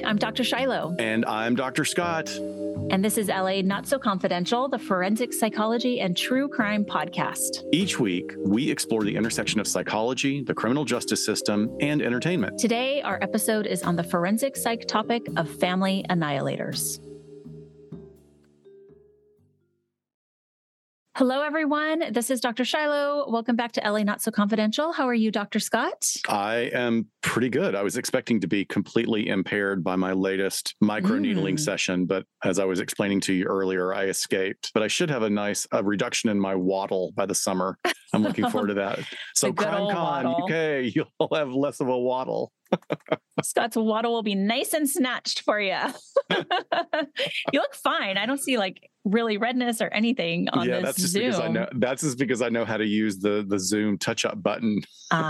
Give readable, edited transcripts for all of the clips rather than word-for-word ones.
I'm Dr. Shiloh. And I'm Dr. Scott. And this is LA Not So Confidential, the forensic psychology and true crime podcast. Each week, we explore the intersection of psychology, the criminal justice system, and entertainment. Today, our episode is on the forensic psych topic of family annihilators. Hello, everyone. This is Dr. Shiloh. Welcome back to LA Not So Confidential. How are you, Dr. Scott? I am pretty good. I was expecting to be completely impaired by my latest microneedling session, but as I was explaining to you earlier, I escaped. But I should have a reduction in my waddle by the summer. I'm looking forward to that. So CrimeCon UK, you'll have less of a waddle. Scott's waddle will be nice and snatched for you. You look fine. I don't see really redness or anything on this Zoom. That's just because I know how to use the Zoom touch-up button.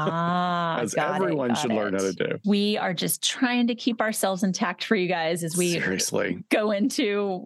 As everyone should learn how to do. We are just trying to keep ourselves intact for you guys as we go into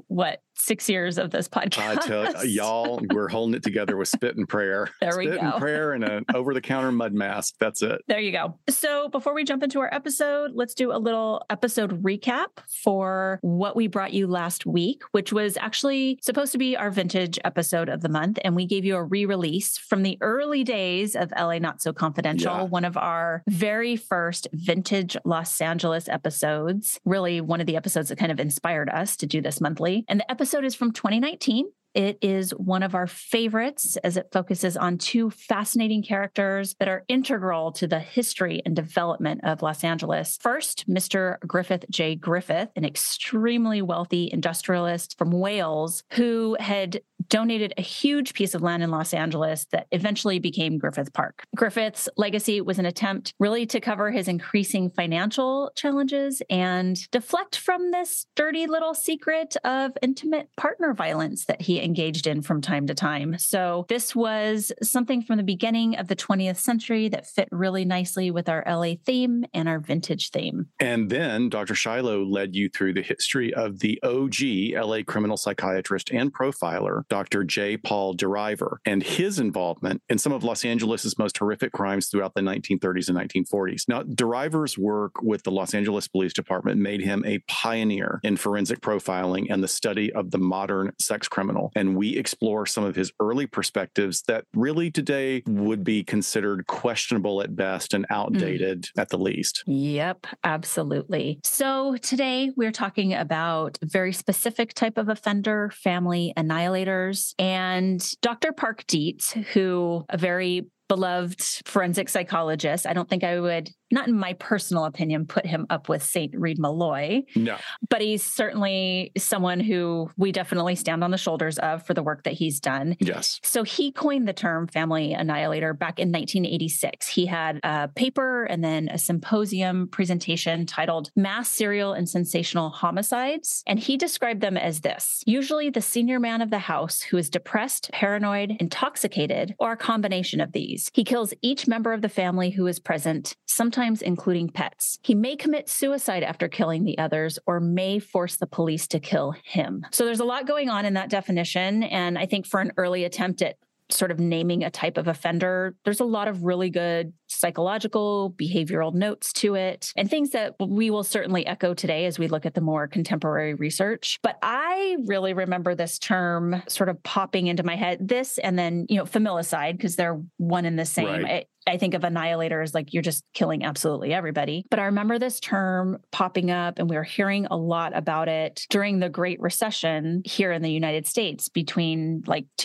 6 years of this podcast. I tell y'all, we're holding it together with spit and prayer. There we go. Spit and prayer and an over-the-counter mud mask. That's it. There you go. So before we jump into our episode, let's do a little episode recap for what we brought you last week, which was actually supposed to be our vintage episode of the month. And we gave you a re-release from the early days of LA Not So Confidential, one of our very first vintage Los Angeles episodes, really one of the episodes that kind of inspired us to do this monthly. And the episode is from 2019. It is one of our favorites as it focuses on two fascinating characters that are integral to the history and development of Los Angeles. First, Mr. Griffith J. Griffith, an extremely wealthy industrialist from Wales who had donated a huge piece of land in Los Angeles that eventually became Griffith Park. Griffith's legacy was an attempt really to cover his increasing financial challenges and deflect from this dirty little secret of intimate partner violence that he engaged in from time to time. So this was something from the beginning of the 20th century that fit really nicely with our LA theme and our vintage theme. And then Dr. Shiloh led you through the history of the OG LA criminal psychiatrist and profiler, Dr. J. Paul DeRiver, and his involvement in some of Los Angeles' most horrific crimes throughout the 1930s and 1940s. Now, DeRiver's work with the Los Angeles Police Department made him a pioneer in forensic profiling and the study of the modern sex criminal. And we explore some of his early perspectives that really today would be considered questionable at best and outdated at the least. Yep, absolutely. So today we're talking about a very specific type of offender, family annihilators. And Dr. Park Dietz, who a very beloved forensic psychologist. I don't think I would, not in my personal opinion, put him up with St. Reed Malloy. No. But he's certainly someone who we definitely stand on the shoulders of for the work that he's done. Yes. So he coined the term family annihilator back in 1986. He had a paper and then a symposium presentation titled Mass Serial and Sensational Homicides. And he described them as this: usually the senior man of the house who is depressed, paranoid, intoxicated, or a combination of these. He kills each member of the family who is present, sometimes including pets. He may commit suicide after killing the others or may force the police to kill him. So there's a lot going on in that definition. And I think for an early attempt at sort of naming a type of offender, there's a lot of really good psychological, behavioral notes to it and things that we will certainly echo today as we look at the more contemporary research. But I really remember this term sort of popping into my head, this and then, familicide, because they're one and the same. Right. I think of annihilator as you're just killing absolutely everybody. But I remember this term popping up and we were hearing a lot about it during the Great Recession here in the United States between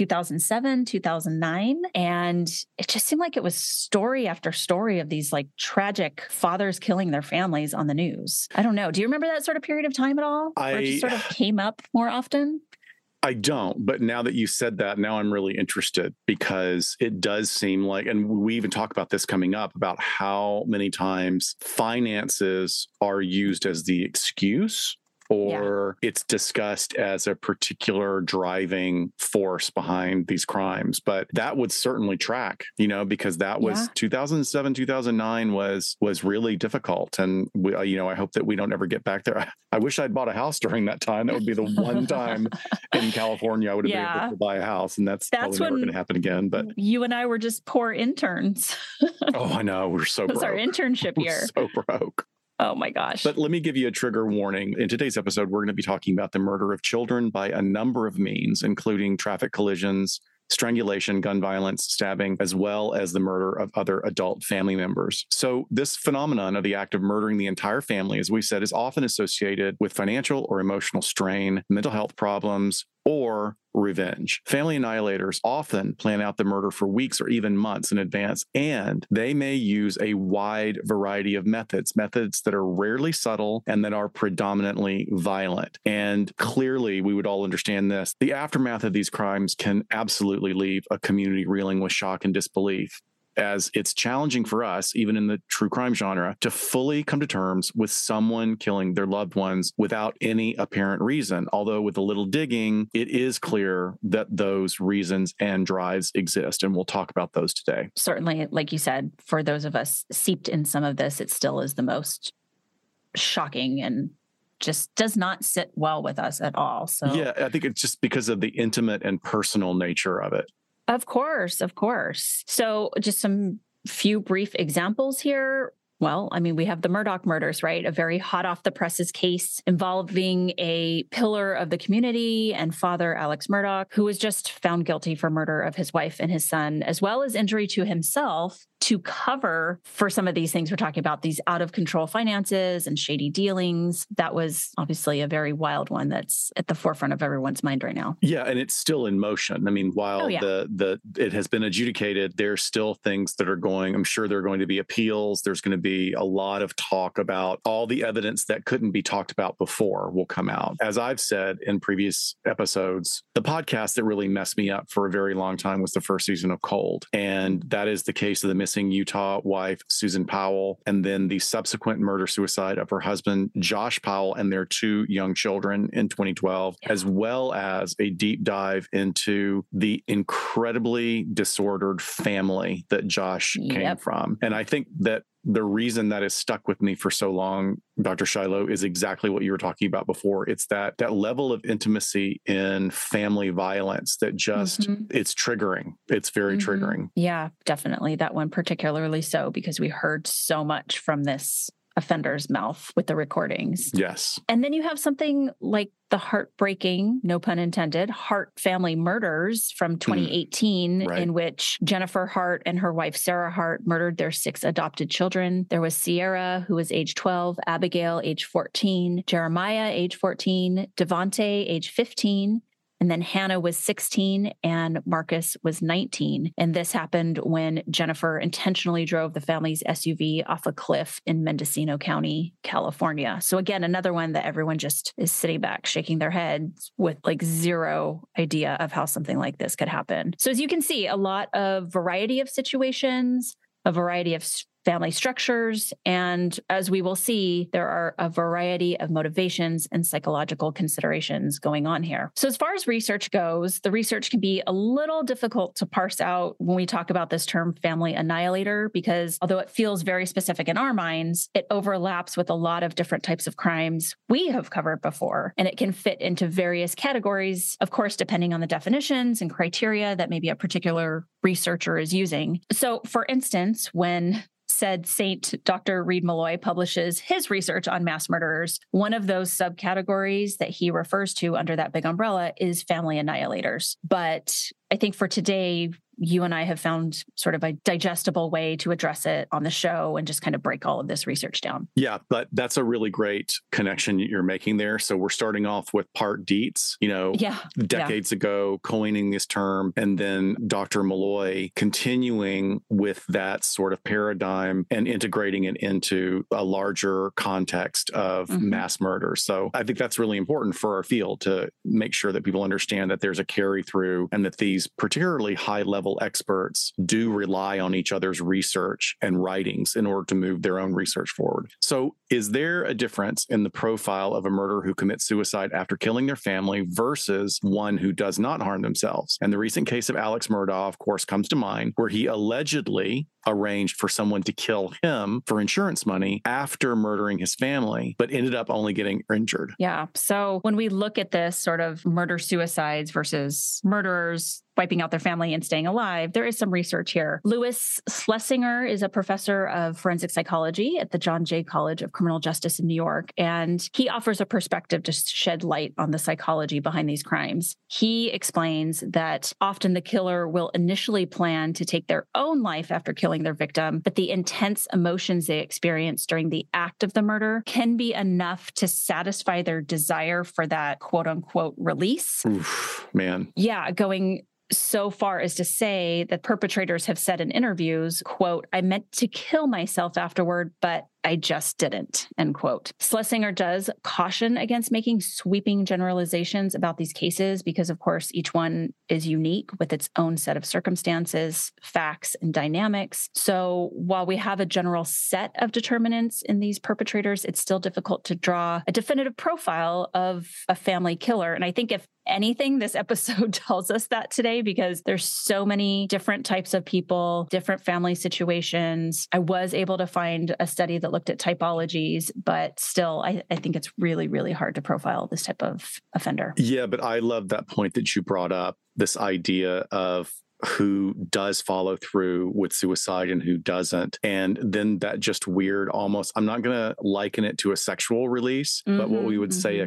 2007, 2009. And it just seemed like it was story after story of these tragic fathers killing their families on the news. I don't know. Do you remember that sort of period of time at all? Or it just sort of came up more often? I don't, but now that you said that, now I'm really interested because it does seem like, and we even talk about this coming up, about how many times finances are used as the excuse or it's discussed as a particular driving force behind these crimes. But that would certainly track, because that was 2007, 2009 was really difficult. And we, I hope that we don't ever get back there. I wish I'd bought a house during that time. That would be the one time in California I would have been able to buy a house. And that's probably never going to happen again. But you and I were just poor interns. Oh, I know. We're so broke. It was our internship year. So broke. Oh my gosh. But let me give you a trigger warning. In today's episode, we're going to be talking about the murder of children by a number of means, including traffic collisions, strangulation, gun violence, stabbing, as well as the murder of other adult family members. So this phenomenon of the act of murdering the entire family, as we said, is often associated with financial or emotional strain, mental health problems, or revenge. Family annihilators often plan out the murder for weeks or even months in advance, and they may use a wide variety of methods that are rarely subtle and that are predominantly violent. And clearly, we would all understand this. The aftermath of these crimes can absolutely leave a community reeling with shock and disbelief, as it's challenging for us, even in the true crime genre, to fully come to terms with someone killing their loved ones without any apparent reason. Although with a little digging, it is clear that those reasons and drives exist. And we'll talk about those today. Certainly, like you said, for those of us steeped in some of this, it still is the most shocking and just does not sit well with us at all. So yeah, I think it's just because of the intimate and personal nature of it. Of course, of course. So just some few brief examples here. Well, I mean, we have the Murdaugh murders, right? A very hot off the presses case involving a pillar of the community and father, Alex Murdaugh, who was just found guilty for murder of his wife and his son, as well as injury to himself, to cover for some of these things we're talking about, these out of control finances and shady dealings. That was obviously a very wild one that's at the forefront of everyone's mind right now. Yeah, and it's still in motion. I mean, while it has been adjudicated, there's still things that are going. I'm sure there are going to be appeals. There's going to be a lot of talk about all the evidence that couldn't be talked about before will come out. As I've said in previous episodes, the podcast that really messed me up for a very long time was the first season of Cold. And that is the case of the missing Utah wife, Susan Powell, and then the subsequent murder-suicide of her husband, Josh Powell, and their 2 young children in 2012, as well as a deep dive into the incredibly disordered family that Josh came from. And I think that the reason that has stuck with me for so long, Dr. Shiloh, is exactly what you were talking about before. It's that level of intimacy in family violence that just, it's triggering. It's very triggering. Yeah, definitely. That one particularly so, because we heard so much from this offender's mouth with the recordings. Yes. And then you have something like the heartbreaking, no pun intended, Hart family murders from 2018, right, in which Jennifer Hart and her wife, Sarah Hart, murdered their 6 adopted children. There was Sierra, who was age 12, Abigail, age 14, Jeremiah, age 14, Devontae, age 15, and then Hannah was 16 and Marcus was 19. And this happened when Jennifer intentionally drove the family's SUV off a cliff in Mendocino County, California. So again, another one that everyone just is sitting back, shaking their heads with like zero idea of how something like this could happen. So as you can see, a lot of variety of situations, a variety of family structures. And as we will see, there are a variety of motivations and psychological considerations going on here. So as far as research goes, the research can be a little difficult to parse out when we talk about this term family annihilator, because although it feels very specific in our minds, it overlaps with a lot of different types of crimes we have covered before. And it can fit into various categories, of course, depending on the definitions and criteria that maybe a particular researcher is using. So for instance, when said Saint Dr. Reed Malloy publishes his research on mass murderers, one of those subcategories that he refers to under that big umbrella is family annihilators. But I think for today, you and I have found sort of a digestible way to address it on the show and just kind of break all of this research down. Yeah, but that's a really great connection you're making there. So we're starting off with Part Dietz, decades ago, coining this term, and then Dr. Malloy continuing with that sort of paradigm and integrating it into a larger context of mass murder. So I think that's really important for our field to make sure that people understand that there's a carry through and that these particularly high level experts do rely on each other's research and writings in order to move their own research forward. So is there a difference in the profile of a murderer who commits suicide after killing their family versus one who does not harm themselves? And the recent case of Alex Murdaugh, of course, comes to mind, where he allegedly arranged for someone to kill him for insurance money after murdering his family, but ended up only getting injured. Yeah. So when we look at this sort of murder-suicides versus murderers, wiping out their family and staying alive. There is some research here. Louis Schlesinger is a professor of forensic psychology at the John Jay College of Criminal Justice in New York, and he offers a perspective to shed light on the psychology behind these crimes. He explains that often the killer will initially plan to take their own life after killing their victim, but the intense emotions they experience during the act of the murder can be enough to satisfy their desire for that quote unquote release. Oof, man. Yeah, going so far as to say that perpetrators have said in interviews, quote, "I meant to kill myself afterward, but I just didn't," end quote. Schlesinger does caution against making sweeping generalizations about these cases because, of course, each one is unique with its own set of circumstances, facts, and dynamics. So while we have a general set of determinants in these perpetrators, it's still difficult to draw a definitive profile of a family killer. And I think if anything, this episode tells us that today because there's so many different types of people, different family situations. I was able to find a study that looked at typologies, but still, I think it's really, really hard to profile this type of offender. Yeah, but I love that point that you brought up, this idea of who does follow through with suicide and who doesn't. And then that just weird, almost, I'm not going to liken it to a sexual release, but what we would say,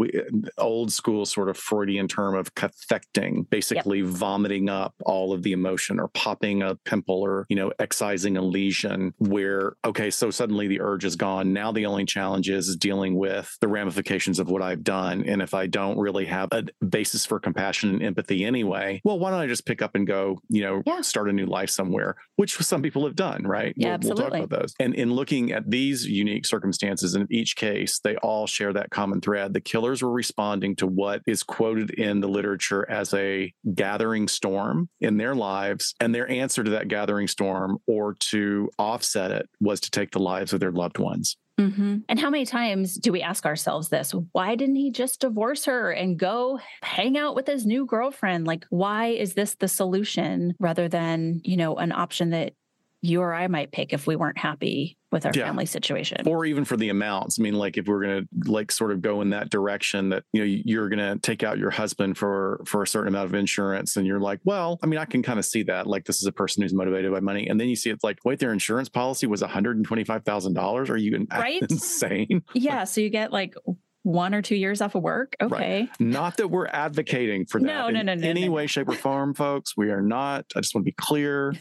old school sort of Freudian term of cathecting, basically vomiting up all of the emotion or popping a pimple or, excising a lesion where, okay, so suddenly the urge is gone. Now the only challenge is dealing with the ramifications of what I've done. And if I don't really have a basis for compassion and empathy anyway, well, why don't I just pick up and go, start a new life somewhere, which some people have done, right? Yeah, we'll talk about those. And in looking at these unique circumstances in each case, they all share that common thread. The killers were responding to what is quoted in the literature as a gathering storm in their lives. And their answer to that gathering storm, or to offset it, was to take the lives of their loved ones. Mm-hmm. And how many times do we ask ourselves this? Why didn't he just divorce her and go hang out with his new girlfriend? Like, why is this the solution rather than, an option that you or I might pick if we weren't happy with our family situation? Or even for the amounts. I mean, like if we're going to sort of go in that direction that, you're going to take out your husband for a certain amount of insurance. And you're like, well, I mean, I can kind of see that. Like, this is a person who's motivated by money. And then you see it's like, wait, their insurance policy was $125,000. Are you insane? Yeah. So you get like 1 or 2 years off of work. Okay. Right. Not that we're advocating for that no, any way, shape, or form, folks. We are not. I just want to be clear.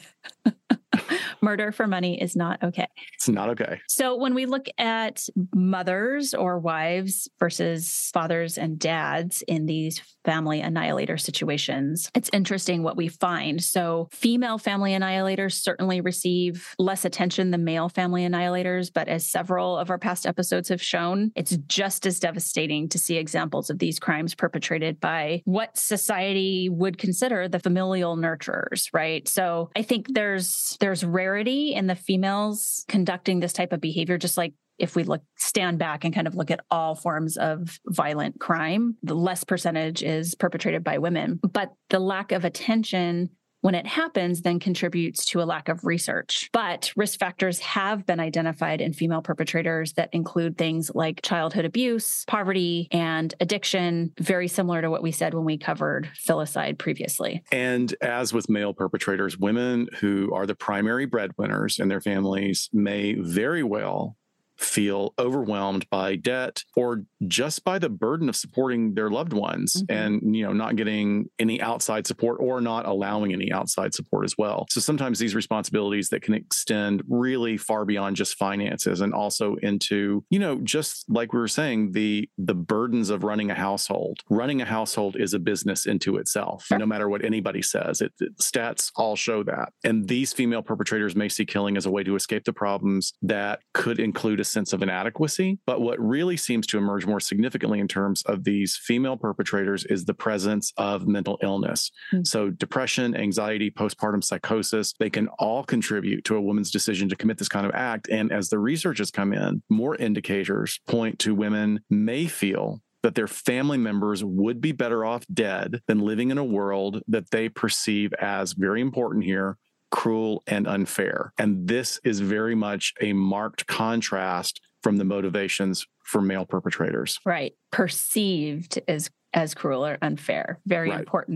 Murder for money is not okay. It's not okay. So when we look at mothers or wives versus fathers and dads in these family annihilator situations, it's interesting what we find. So female family annihilators certainly receive less attention than male family annihilators, but as several of our past episodes have shown, it's just as devastating to see examples of these crimes perpetrated by what society would consider the familial nurturers, right? So I think there's rarity in the females conducting this type of behavior, just like if we stand back and kind of look at all forms of violent crime, the less percentage is perpetrated by women. But the lack of attention when it happens then contributes to a lack of research. But risk factors have been identified in female perpetrators that include things like childhood abuse, poverty, and addiction, very similar to what we said when we covered filicide previously. And as with male perpetrators, women who are the primary breadwinners in their families may very well feel overwhelmed by debt or just by the burden of supporting their loved ones and, not getting any outside support or not allowing any outside support as well. So sometimes these responsibilities that can extend really far beyond just finances and also into, just like we were saying, the burdens of running a household. Running a household is a business into itself, no matter what anybody says. Stats all show that. And these female perpetrators may see killing as a way to escape the problems that could include a sense of inadequacy. But what really seems to emerge more significantly in terms of these female perpetrators is the presence of mental illness. So depression, anxiety, postpartum psychosis, they can all contribute to a woman's decision to commit this kind of act. And as the research has come in, more indicators point to women may feel that their family members would be better off dead than living in a world that they perceive as, very important here, cruel and unfair. And this is very much a marked contrast from the motivations for male perpetrators. Right. Perceived as cruel or unfair. Very important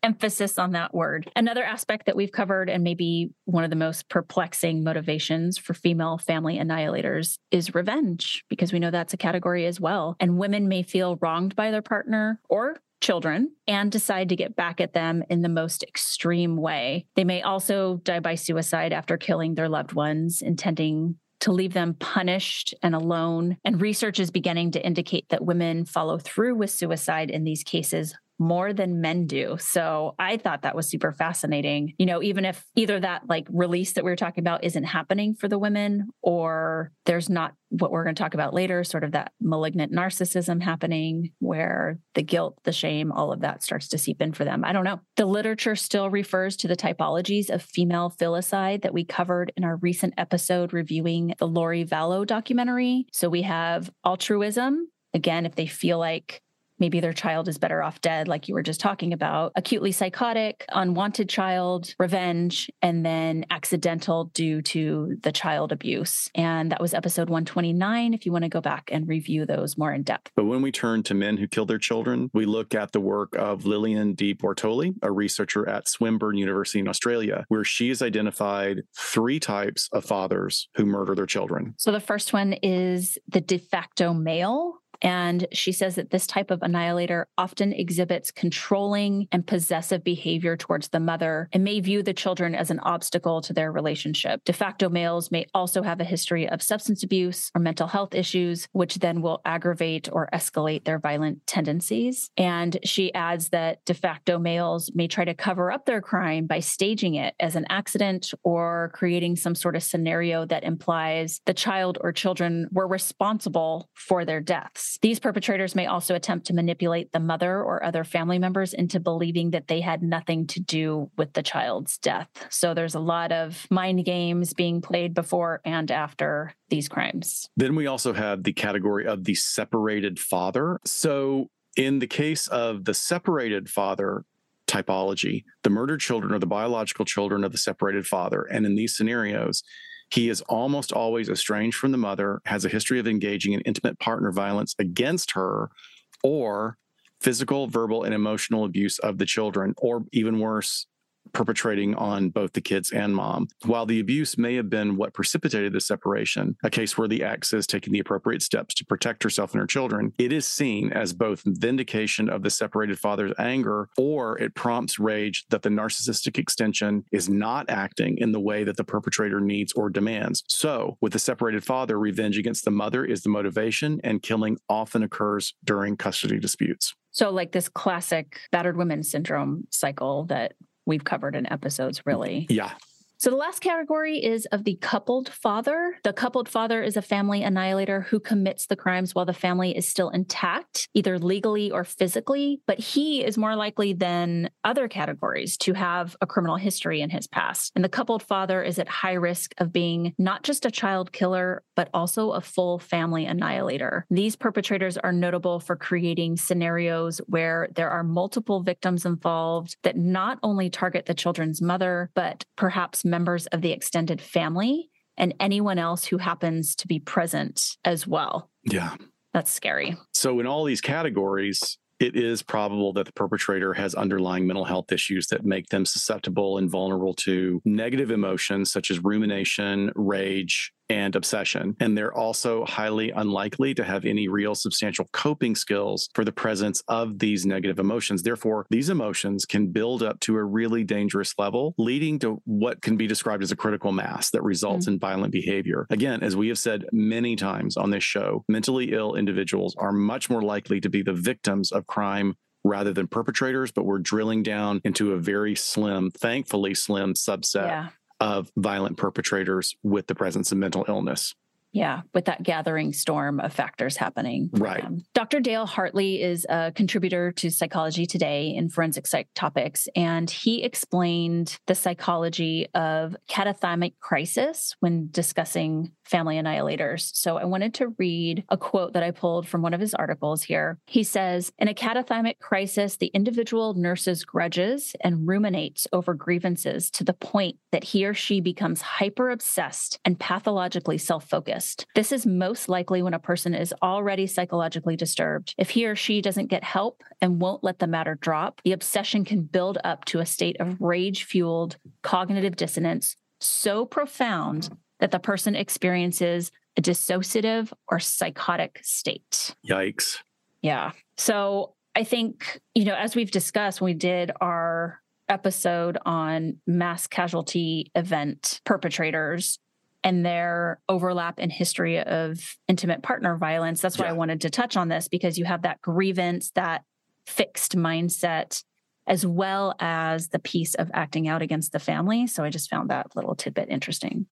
emphasis on that word. Another aspect that we've covered, and maybe one of the most perplexing motivations for female family annihilators, is revenge, because we know that's a category as well. And women may feel wronged by their partner or children and decide to get back at them in the most extreme way. They may also die by suicide after killing their loved ones, intending to leave them punished and alone. And research is beginning to indicate that women follow through with suicide in these cases more than men do. So I thought that was super fascinating. Even if either that release that we were talking about isn't happening for the women, or there's not what we're going to talk about later, sort of that malignant narcissism happening where the guilt, the shame, all of that starts to seep in for them. I don't know. The literature still refers to the typologies of female filicide that we covered in our recent episode reviewing the Lori Vallow documentary. So we have altruism. Again, if they feel like maybe their child is better off dead, like you were just talking about, acutely psychotic, unwanted child, revenge, and then accidental due to the child abuse. And that was episode 129, if you want to go back and review those more in depth. But when we turn to men who kill their children, we look at the work of Lillian Di Bortoli, a researcher at Swinburne University in Australia, where she has identified 3 types of fathers who murder their children. So the first one is the de facto male. And she says that this type of annihilator often exhibits controlling and possessive behavior towards the mother and may view the children as an obstacle to their relationship. De facto males may also have a history of substance abuse or mental health issues, which then will aggravate or escalate their violent tendencies. And she adds that de facto males may try to cover up their crime by staging it as an accident or creating some sort of scenario that implies the child or children were responsible for their deaths. These perpetrators may also attempt to manipulate the mother or other family members into believing that they had nothing to do with the child's death. So there's a lot of mind games being played before and after these crimes. Then we also have the category of the separated father. So in the case of the separated father typology, the murdered children are the biological children of the separated father. And in these scenarios, he is almost always estranged from the mother, has a history of engaging in intimate partner violence against her, or physical, verbal, and emotional abuse of the children, or even worse, perpetrating on both the kids and mom. While the abuse may have been what precipitated the separation, a case where the ex has taken the appropriate steps to protect herself and her children, it is seen as both vindication of the separated father's anger, or it prompts rage that the narcissistic extension is not acting in the way that the perpetrator needs or demands. So, with the separated father, revenge against the mother is the motivation, and killing often occurs during custody disputes. So like this classic battered women syndrome cycle that we've covered in episodes, really. Yeah. So the last category is of the coupled father. The coupled father is a family annihilator who commits the crimes while the family is still intact, either legally or physically, but he is more likely than other categories to have a criminal history in his past. And the coupled father is at high risk of being not just a child killer, but also a full family annihilator. These perpetrators are notable for creating scenarios where there are multiple victims involved that not only target the children's mother, but perhaps members of the extended family and anyone else who happens to be present as well. Yeah. That's scary. So in all these categories, it is probable that the perpetrator has underlying mental health issues that make them susceptible and vulnerable to negative emotions such as rumination, rage, and obsession. And they're also highly unlikely to have any real substantial coping skills for the presence of these negative emotions. Therefore, these emotions can build up to a really dangerous level, leading to what can be described as a critical mass that results in violent behavior. Again, as we have said many times on this show, mentally ill individuals are much more likely to be the victims of crime rather than perpetrators, but we're drilling down into a very slim, thankfully slim subset of violent perpetrators with the presence of mental illness. Yeah, with that gathering storm of factors happening. Right. Dr. Dale Hartley is a contributor to Psychology Today in Forensic Psych Topics, and he explained the psychology of catatonic crisis when discussing family annihilators. So I wanted to read a quote that I pulled from one of his articles here. He says, in a catathymic crisis, the individual nurses grudges and ruminates over grievances to the point that he or she becomes hyper-obsessed and pathologically self-focused. This is most likely when a person is already psychologically disturbed. If he or she doesn't get help and won't let the matter drop, the obsession can build up to a state of rage-fueled cognitive dissonance so profound that the person experiences a dissociative or psychotic state. Yikes. Yeah. So I think, as we've discussed when we did our episode on mass casualty event perpetrators and their overlap in history of intimate partner violence, that's why I wanted to touch on this, because you have that grievance, that fixed mindset, as well as the piece of acting out against the family. So I just found that little tidbit interesting.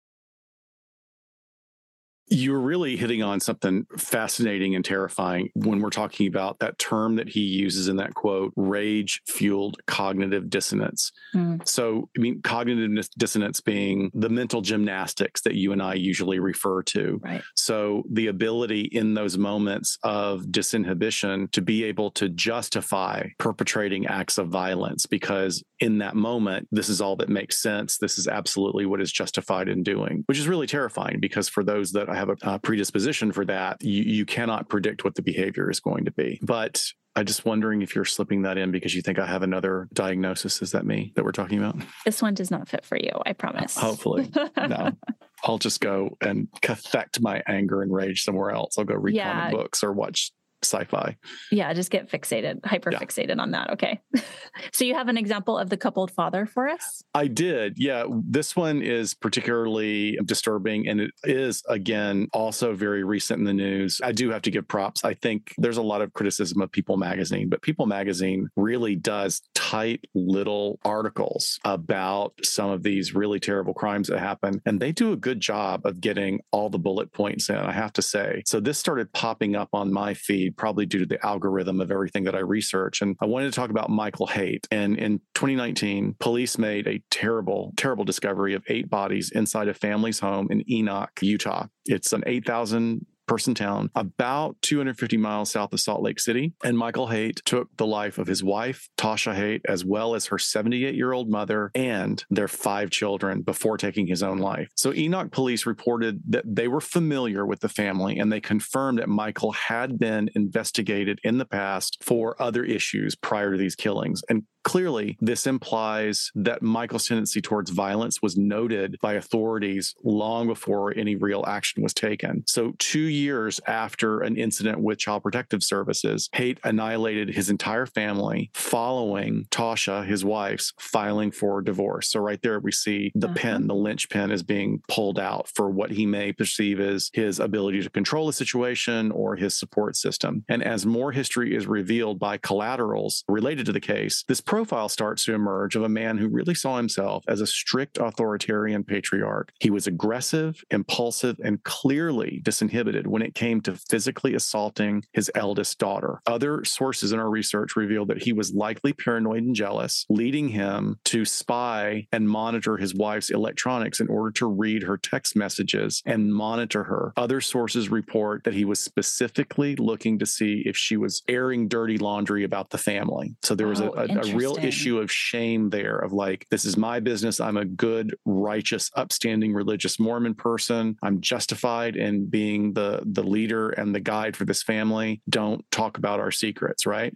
You're really hitting on something fascinating and terrifying when we're talking about that term that he uses in that quote, rage-fueled cognitive dissonance. So, cognitive dissonance being the mental gymnastics that you and I usually refer to. Right. So the ability in those moments of disinhibition to be able to justify perpetrating acts of violence, because in that moment, this is all that makes sense. This is absolutely what is justified in doing, which is really terrifying, because for those that have a predisposition for that, you cannot predict what the behavior is going to be. But I'm just wondering if you're slipping that in because you think I have another diagnosis. Is that me that we're talking about? This one does not fit for you, I promise. Hopefully. No. I'll just go and cathect my anger and rage somewhere else. I'll go read comic books or watch sci-fi. Yeah, just get fixated, hyper-fixated on that. Okay. So you have an example of the coupled father for us? I did. Yeah. This one is particularly disturbing, and it is, again, also very recent in the news. I do have to give props. I think there's a lot of criticism of People Magazine, but People Magazine really does tight little articles about some of these really terrible crimes that happen, and they do a good job of getting all the bullet points in, I have to say. So this started popping up on my feed, probably due to the algorithm of everything that I research. And I wanted to talk about Michael Haight. And in 2019, police made a terrible, terrible discovery of 8 bodies inside a family's home in Enoch, Utah. It's an 8,000 person town about 250 miles south of Salt Lake City. And Michael Haight took the life of his wife, Tasha Haight, as well as her 78-year-old mother and their 5 children before taking his own life. So Enoch police reported that they were familiar with the family, and they confirmed that Michael had been investigated in the past for other issues prior to these killings. And clearly, this implies that Michael's tendency towards violence was noted by authorities long before any real action was taken. So 2 years after an incident with Child Protective Services, Haight annihilated his entire family following Tasha, his wife's, filing for divorce. So right there we see the pin, the linchpin is being pulled out for what he may perceive as his ability to control the situation or his support system. And as more history is revealed by collaterals related to the case, this profile starts to emerge of a man who really saw himself as a strict authoritarian patriarch. He was aggressive, impulsive, and clearly disinhibited when it came to physically assaulting his eldest daughter. Other sources in our research revealed that he was likely paranoid and jealous, leading him to spy and monitor his wife's electronics in order to read her text messages and monitor her. Other sources report that he was specifically looking to see if she was airing dirty laundry about the family. So there was a real issue of shame there of like, this is my business. I'm a good, righteous, upstanding religious Mormon person. I'm justified in being the leader and the guide for this family. Don't talk about our secrets, right?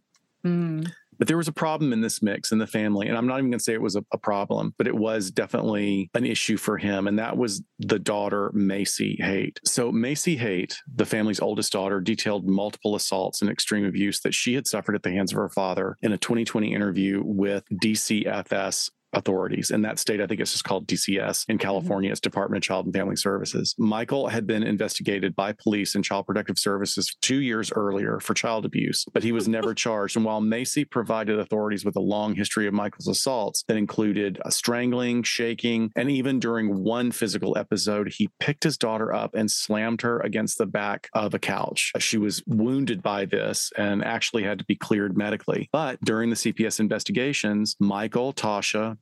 But there was a problem in this mix in the family. And I'm not even going to say it was a problem, but it was definitely an issue for him. And that was the daughter, Macy Haight. So Macy Haight, the family's oldest daughter, detailed multiple assaults and extreme abuse that she had suffered at the hands of her father in a 2020 interview with DCFS authorities. In that state, I think it's just called DCS. In California, it's Department of Child and Family Services. Michael had been investigated by police and Child Protective Services 2 years earlier for child abuse, but he was never charged. And while Macy provided authorities with a long history of Michael's assaults that included strangling, shaking, and even during one physical episode, he picked his daughter up and slammed her against the back of a couch. She was wounded by this and actually had to be cleared medically. But during the CPS investigations, Michael, Tasha,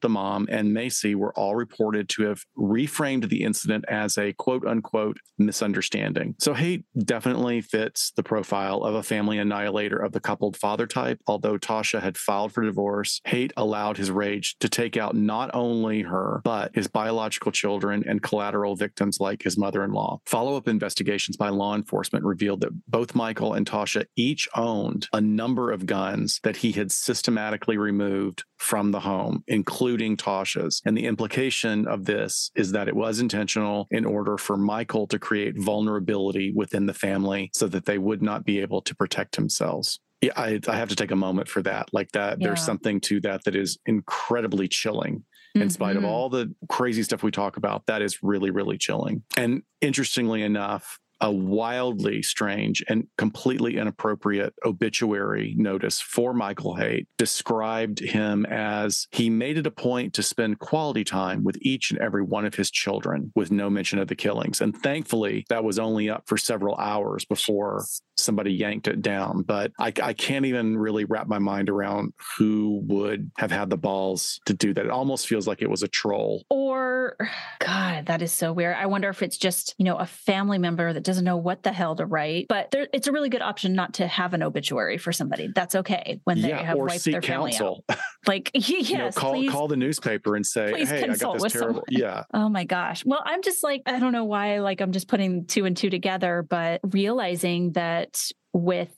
the mom, and Macy were all reported to have reframed the incident as a quote unquote misunderstanding. So Haight definitely fits the profile of a family annihilator of the coupled father type. Although Tasha had filed for divorce, Haight allowed his rage to take out not only her, but his biological children and collateral victims like his mother-in-law. Follow-up investigations by law enforcement revealed that both Michael and Tasha each owned a number of guns that he had systematically removed from the home, including Tasha's. And the implication of this is that it was intentional in order for Michael to create vulnerability within the family so that they would not be able to protect themselves. Yeah, I have to take a moment for that. Like that, Yeah. There's something to that is incredibly chilling. In spite of all the crazy stuff we talk about, that is really, really chilling. And interestingly enough, a wildly strange and completely inappropriate obituary notice for Michael Haight described him as he made it a point to spend quality time with each and every one of his children with no mention of the killings. And thankfully, that was only up for several hours before somebody yanked it down. But I can't even really wrap my mind around who would have had the balls to do that. It almost feels like it was a troll. Or, God, that is so weird. I wonder if it's just, you know, a family member that doesn't know what the hell to write. But it's a really good option not to have an obituary for somebody. That's okay when they have or wiped seek their family counsel. out. Like, yes, call the newspaper and say, hey, I got this terrible. Yeah. Oh my gosh. Well, I'm just like, I don't know why, like I'm just putting two and two together, but realizing that with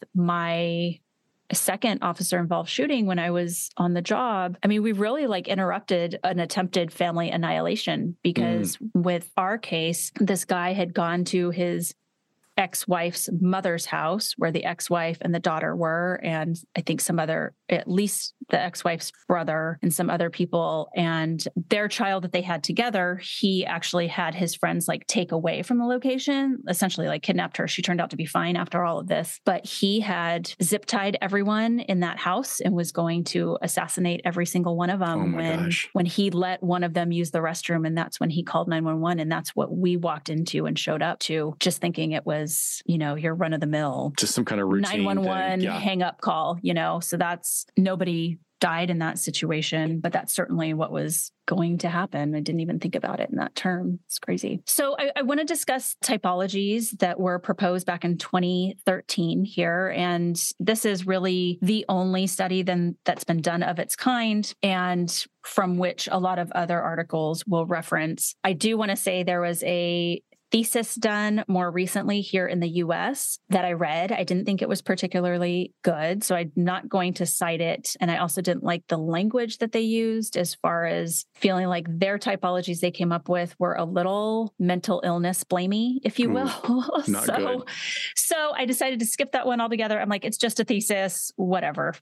my second officer involved shooting when I was on the job, I mean, we really like interrupted an attempted family annihilation because with our case, this guy had gone to his ex-wife's mother's house where the ex-wife and the daughter were, and I think some other, at least the ex-wife's brother and some other people, and their child that they had together, he actually had his friends like take away from the location, essentially like kidnapped her. She turned out to be fine after all of this, but he had zip tied everyone in that house and was going to assassinate every single one of them when he let one of them use the restroom. And that's when he called 911. And that's what we walked into and showed up to, just thinking it was, you know, your run of the mill, just some kind of routine 911 hang up call, you know, so that's, nobody died in that situation, but that's certainly what was going to happen. I didn't even think about it in that term. It's crazy. So I want to discuss typologies that were proposed back in 2013 here. And this is really the only study that's been done of its kind, and from which a lot of other articles will reference. I do want to say there was a thesis done more recently here in the US that I read. I didn't think it was particularly good, so I'm not going to cite it. And I also didn't like the language that they used, as far as feeling like their typologies they came up with were a little mental illness blamey, if you will. Not good. So I decided to skip that one altogether. I'm like, it's just a thesis, whatever.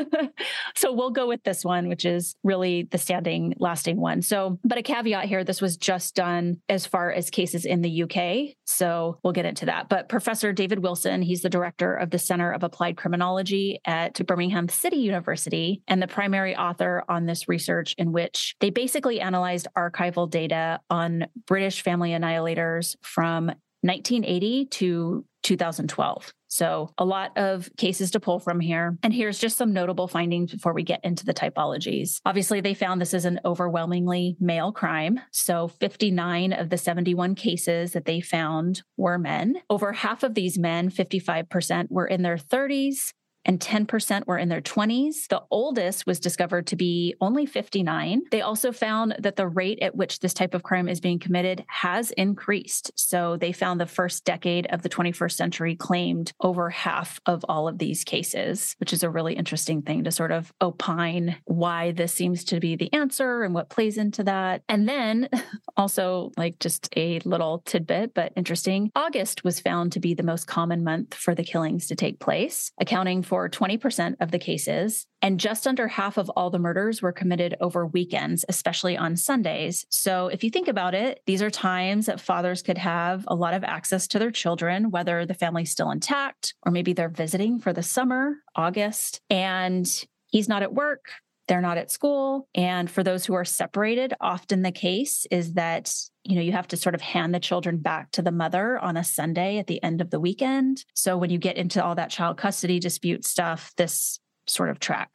So we'll go with this one, which is really the lasting one. So, but a caveat here, this was just done as far as cases in the UK. So we'll get into that. But Professor David Wilson, he's the director of the Center of Applied Criminology at Birmingham City University, and the primary author on this research, in which they basically analyzed archival data on British family annihilators from 1980 to 2012. So a lot of cases to pull from here. And here's just some notable findings before we get into the typologies. Obviously, they found this is an overwhelmingly male crime. So 59 of the 71 cases that they found were men. Over half of these men, 55%, were in their 30s. And 10% were in their 20s. The oldest was discovered to be only 59. They also found that the rate at which this type of crime is being committed has increased. So they found the first decade of the 21st century claimed over half of all of these cases, which is a really interesting thing to sort of opine why this seems to be the answer and what plays into that. And then also, like, just a little tidbit, but interesting, August was found to be the most common month for the killings to take place, accounting for 20% of the cases, and just under half of all the murders were committed over weekends, especially on Sundays. So if you think about it, these are times that fathers could have a lot of access to their children, whether the family's still intact or maybe they're visiting for the summer, August, and he's not at work. They're not at school. And for those who are separated, often the case is that, you know, you have to sort of hand the children back to the mother on a Sunday at the end of the weekend. So when you get into all that child custody dispute stuff, this sort of tracks.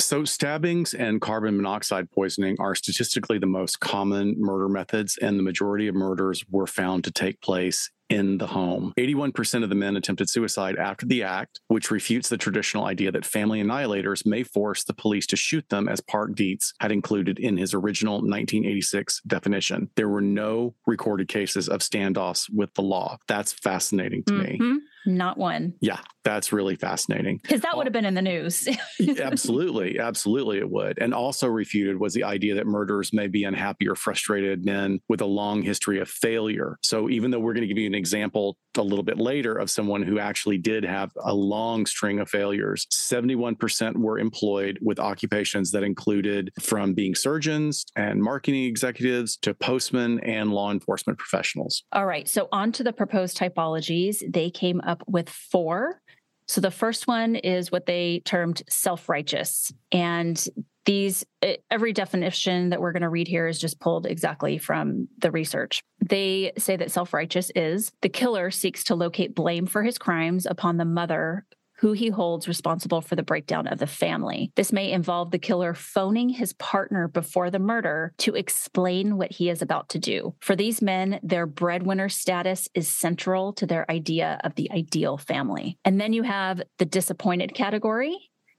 So stabbings and carbon monoxide poisoning are statistically the most common murder methods, and the majority of murders were found to take place in the home. 81% of the men attempted suicide after the act, which refutes the traditional idea that family annihilators may force the police to shoot them, as Park Dietz had included in his original 1986 definition. There were no recorded cases of standoffs with the law. That's fascinating to me. Not one. Yeah, that's really fascinating. Because that would have been in the news. Absolutely. Absolutely, it would. And also refuted was the idea that murderers may be unhappy or frustrated men with a long history of failure. So even though we're going to give you an example a little bit later of someone who actually did have a long string of failures, 71% were employed with occupations that included from being surgeons and marketing executives to postmen and law enforcement professionals. All right. So on to the proposed typologies. They came up with 4. So the first one is what they termed self-righteous. And these, every definition that we're going to read here is just pulled exactly from the research. They say that self-righteous is the killer seeks to locate blame for his crimes upon the mother who he holds responsible for the breakdown of the family. This may involve the killer phoning his partner before the murder to explain what he is about to do. For these men, their breadwinner status is central to their idea of the ideal family. And then you have the disappointed category.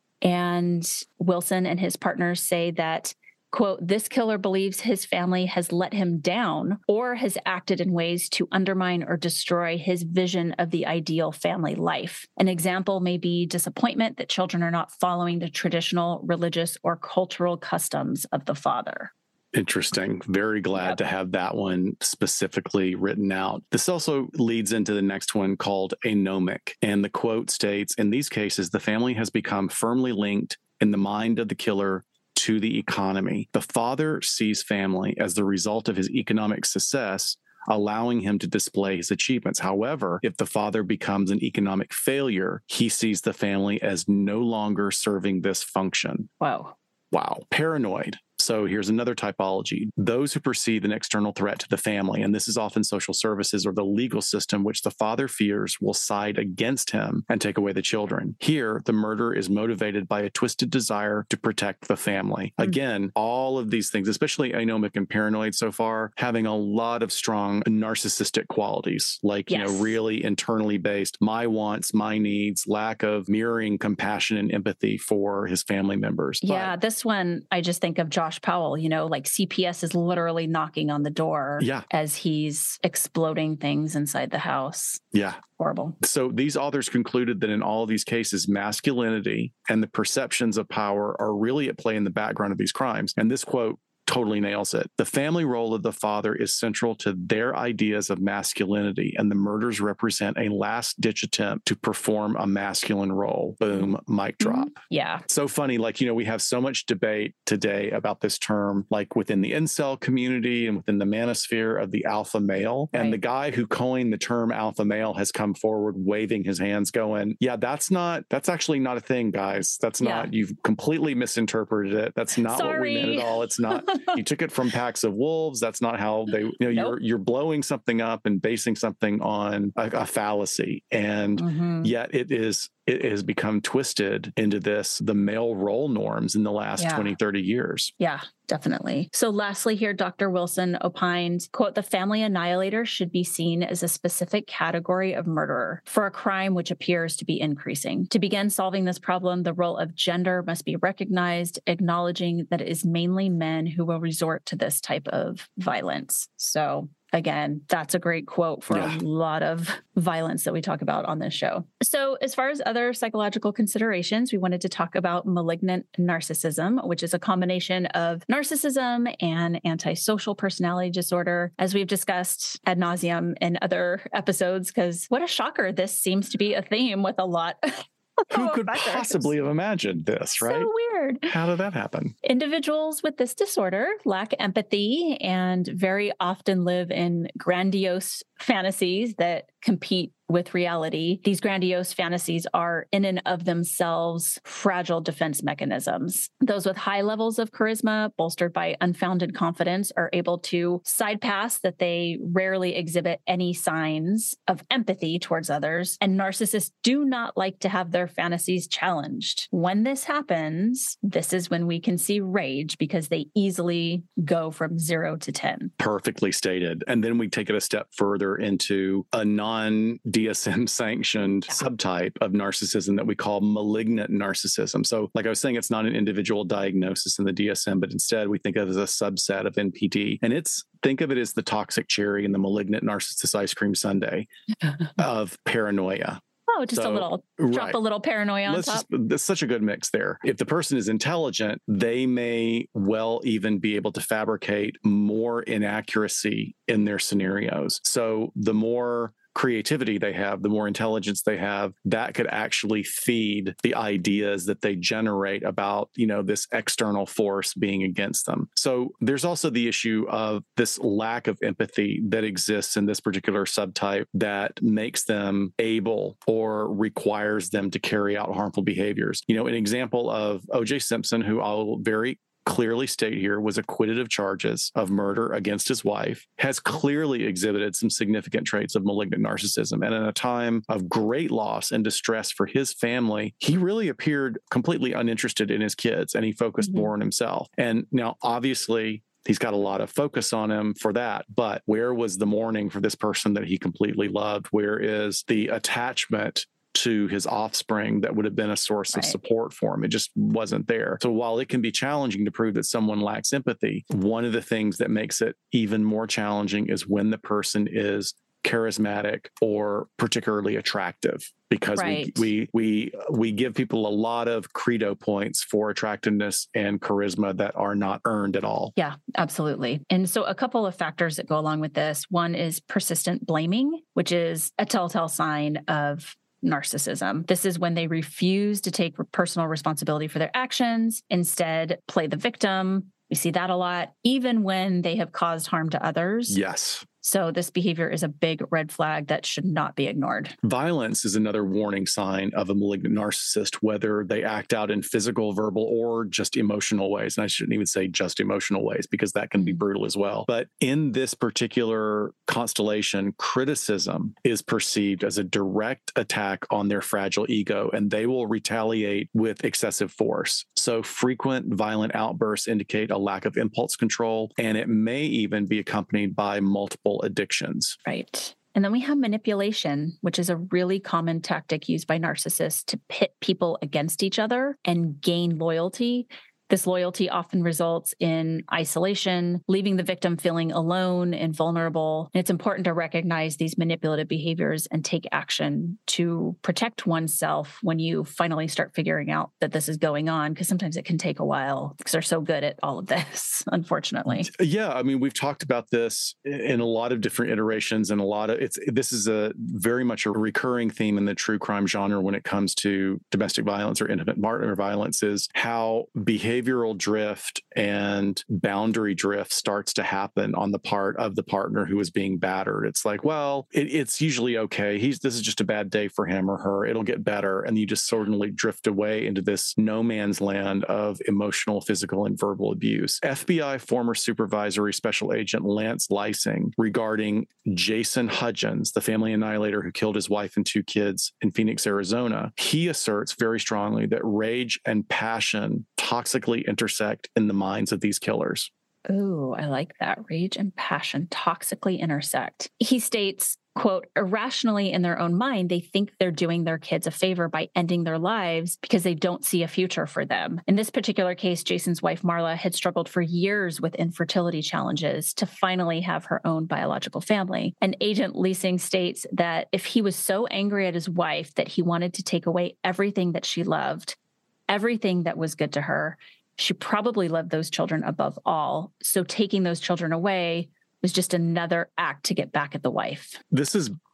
And Wilson and his partners say that, quote, this killer believes his family has let him down or has acted in ways to undermine or destroy his vision of the ideal family life. An example may be disappointment that children are not following the traditional religious or cultural customs of the father. Interesting. Very glad to have that one specifically written out. This also leads into the next one called anomic. And the quote states, in these cases, the family has become firmly linked in the mind of the killer to the economy. The father sees family as the result of his economic success, allowing him to display his achievements. However, if the father becomes an economic failure, he sees the family as no longer serving this function. Wow. Paranoid. So here's another typology. Those who perceive an external threat to the family, and this is often social services or the legal system, which the father fears will side against him and take away the children. Here, the murderer is motivated by a twisted desire to protect the family. Again, all of these things, especially anomic and paranoid so far, having a lot of strong narcissistic qualities, like, really internally based, my wants, my needs, lack of mirroring compassion and empathy for his family members. Yeah, this one, I just think of Josh Powell, like CPS is literally knocking on the door as he's exploding things inside the house. Yeah. Horrible. So these authors concluded that in all of these cases, masculinity and the perceptions of power are really at play in the background of these crimes. And this quote totally nails it. The family role of the father is central to their ideas of masculinity, and the murders represent a last-ditch attempt to perform a masculine role. Boom, mic drop. Yeah. So funny, we have so much debate today about this term, like within the incel community and within the manosphere of the alpha male. And the guy who coined the term alpha male has come forward waving his hands going, that's actually not a thing, guys. That's not, you've completely misinterpreted it. That's not what we meant at all. It's not. You took it from packs of wolves. That's not how they, you're blowing something up and basing something on a fallacy. And yet it has become twisted into the male role norms in the last 20, 30 years. Yeah, definitely. So lastly here, Dr. Wilson opined, quote, the family annihilator should be seen as a specific category of murderer for a crime which appears to be increasing. To begin solving this problem, the role of gender must be recognized, acknowledging that it is mainly men who will resort to this type of violence. So again, that's a great quote for a lot of violence that we talk about on this show. So as far as other psychological considerations, we wanted to talk about malignant narcissism, which is a combination of narcissism and antisocial personality disorder, as we've discussed ad nauseum in other episodes, because what a shocker. This seems to be a theme with a lot. Who could possibly have imagined this, right? So weird. How did that happen? Individuals with this disorder lack empathy and very often live in grandiose fantasies that compete with reality. These grandiose fantasies are in and of themselves fragile defense mechanisms. Those with high levels of charisma, bolstered by unfounded confidence, are able to side pass that they rarely exhibit any signs of empathy towards others. And narcissists do not like to have their fantasies challenged. When this happens, this is when we can see rage, because they easily go from 0 to 10. Perfectly stated. And then we take it a step further into a non-DSM sanctioned subtype of narcissism that we call malignant narcissism. So like I was saying, it's not an individual diagnosis in the DSM, but instead we think of it as a subset of NPD. And think of it as the toxic cherry and the malignant narcissist ice cream sundae of paranoia. Oh, just a little, drop a little paranoia on top. That's such a good mix there. If the person is intelligent, they may well even be able to fabricate more inaccuracy in their scenarios. So the more creativity they have, the more intelligence they have, that could actually feed the ideas that they generate about, this external force being against them. So there's also the issue of this lack of empathy that exists in this particular subtype that makes them able or requires them to carry out harmful behaviors. An example of O.J. Simpson, who I'll very clearly state here was acquitted of charges of murder against his wife, has clearly exhibited some significant traits of malignant narcissism. And in a time of great loss and distress for his family, he really appeared completely uninterested in his kids, and he focused more on himself. And now, obviously, he's got a lot of focus on him for that. But where was the mourning for this person that he completely loved? Where is the attachment to his offspring that would have been a source of support for him? It just wasn't there. So while it can be challenging to prove that someone lacks empathy, one of the things that makes it even more challenging is when the person is charismatic or particularly attractive, because we give people a lot of credo points for attractiveness and charisma that are not earned at all. Yeah, absolutely. And so a couple of factors that go along with this. One is persistent blaming, which is a telltale sign of narcissism. This is when they refuse to take personal responsibility for their actions, instead play the victim. We see that a lot, even when they have caused harm to others. Yes. So this behavior is a big red flag that should not be ignored. Violence is another warning sign of a malignant narcissist, whether they act out in physical, verbal, or just emotional ways. And I shouldn't even say just emotional ways, because that can be brutal as well. But in this particular constellation, criticism is perceived as a direct attack on their fragile ego, and they will retaliate with excessive force. So frequent violent outbursts indicate a lack of impulse control, and it may even be accompanied by multiple addictions. Right. And then we have manipulation, which is a really common tactic used by narcissists to pit people against each other and gain loyalty. This loyalty often results in isolation, leaving the victim feeling alone and vulnerable. And it's important to recognize these manipulative behaviors and take action to protect oneself when you finally start figuring out that this is going on, because sometimes it can take a while because they're so good at all of this, unfortunately. Yeah, I mean, we've talked about this in a lot of different iterations, and this is a very much a recurring theme in the true crime genre when it comes to domestic violence or intimate partner violence, is how behavioral drift and boundary drift starts to happen on the part of the partner who is being battered. It's like, well, it's usually okay. This is just a bad day for him or her. It'll get better. And you just suddenly drift away into this no man's land of emotional, physical, and verbal abuse. FBI former supervisory special agent Lance Lysing, regarding Jason Hudgens, the family annihilator who killed his wife and 2 kids in Phoenix, Arizona, he asserts very strongly that rage and passion toxically intersect in the minds of these killers. Ooh, I like that. Rage and passion toxically intersect. He states, quote, irrationally in their own mind, they think they're doing their kids a favor by ending their lives because they don't see a future for them. In this particular case, Jason's wife, Marla, had struggled for years with infertility challenges to finally have her own biological family. And Agent Lysing states that if he was so angry at his wife that he wanted to take away everything that she loved, everything that was good to her, she probably loved those children above all. So taking those children away was just another act to get back at the wife. This is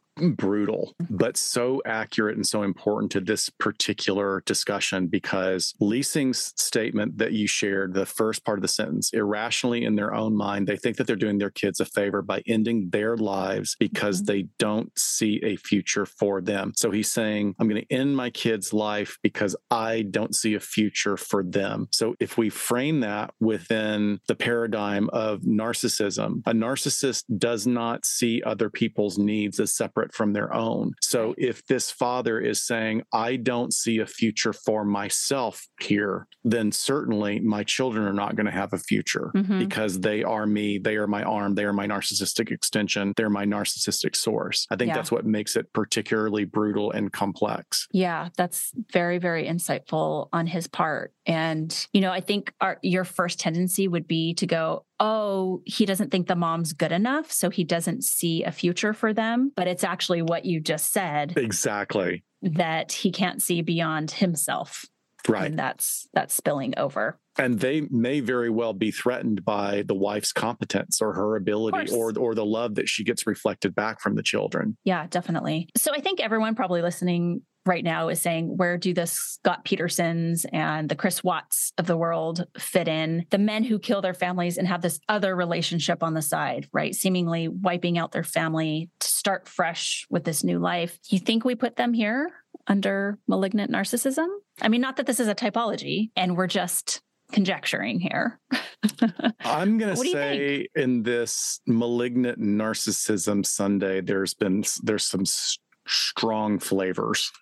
brutal, but so accurate and so important to this particular discussion, because Leasing's statement that you shared, the first part of the sentence, irrationally in their own mind, they think that they're doing their kids a favor by ending their lives because they don't see a future for them. So he's saying, I'm going to end my kid's life because I don't see a future for them. So if we frame that within the paradigm of narcissism, a narcissist does not see other people's needs as separate from their own. So if this father is saying, I don't see a future for myself here, then certainly my children are not going to have a future because they are me, they are my arm, they are my narcissistic extension, they're my narcissistic source. I think that's what makes it particularly brutal and complex. Yeah, that's very, very insightful on his part. And, I think your first tendency would be to go, oh, he doesn't think the mom's good enough, so he doesn't see a future for them. But it's actually what you just said. Exactly. That he can't see beyond himself. Right. And that's spilling over. And they may very well be threatened by the wife's competence or her ability or the love that she gets reflected back from the children. Yeah, definitely. So I think everyone probably listening right now is saying, where do the Scott Petersons and the Chris Watts of the world fit in? The men who kill their families and have this other relationship on the side, right? Seemingly wiping out their family to start fresh with this new life. You think we put them here under malignant narcissism? I mean, not that this is a typology and we're just conjecturing here. I'm going to say in this malignant narcissism Sunday, there's some strong flavors.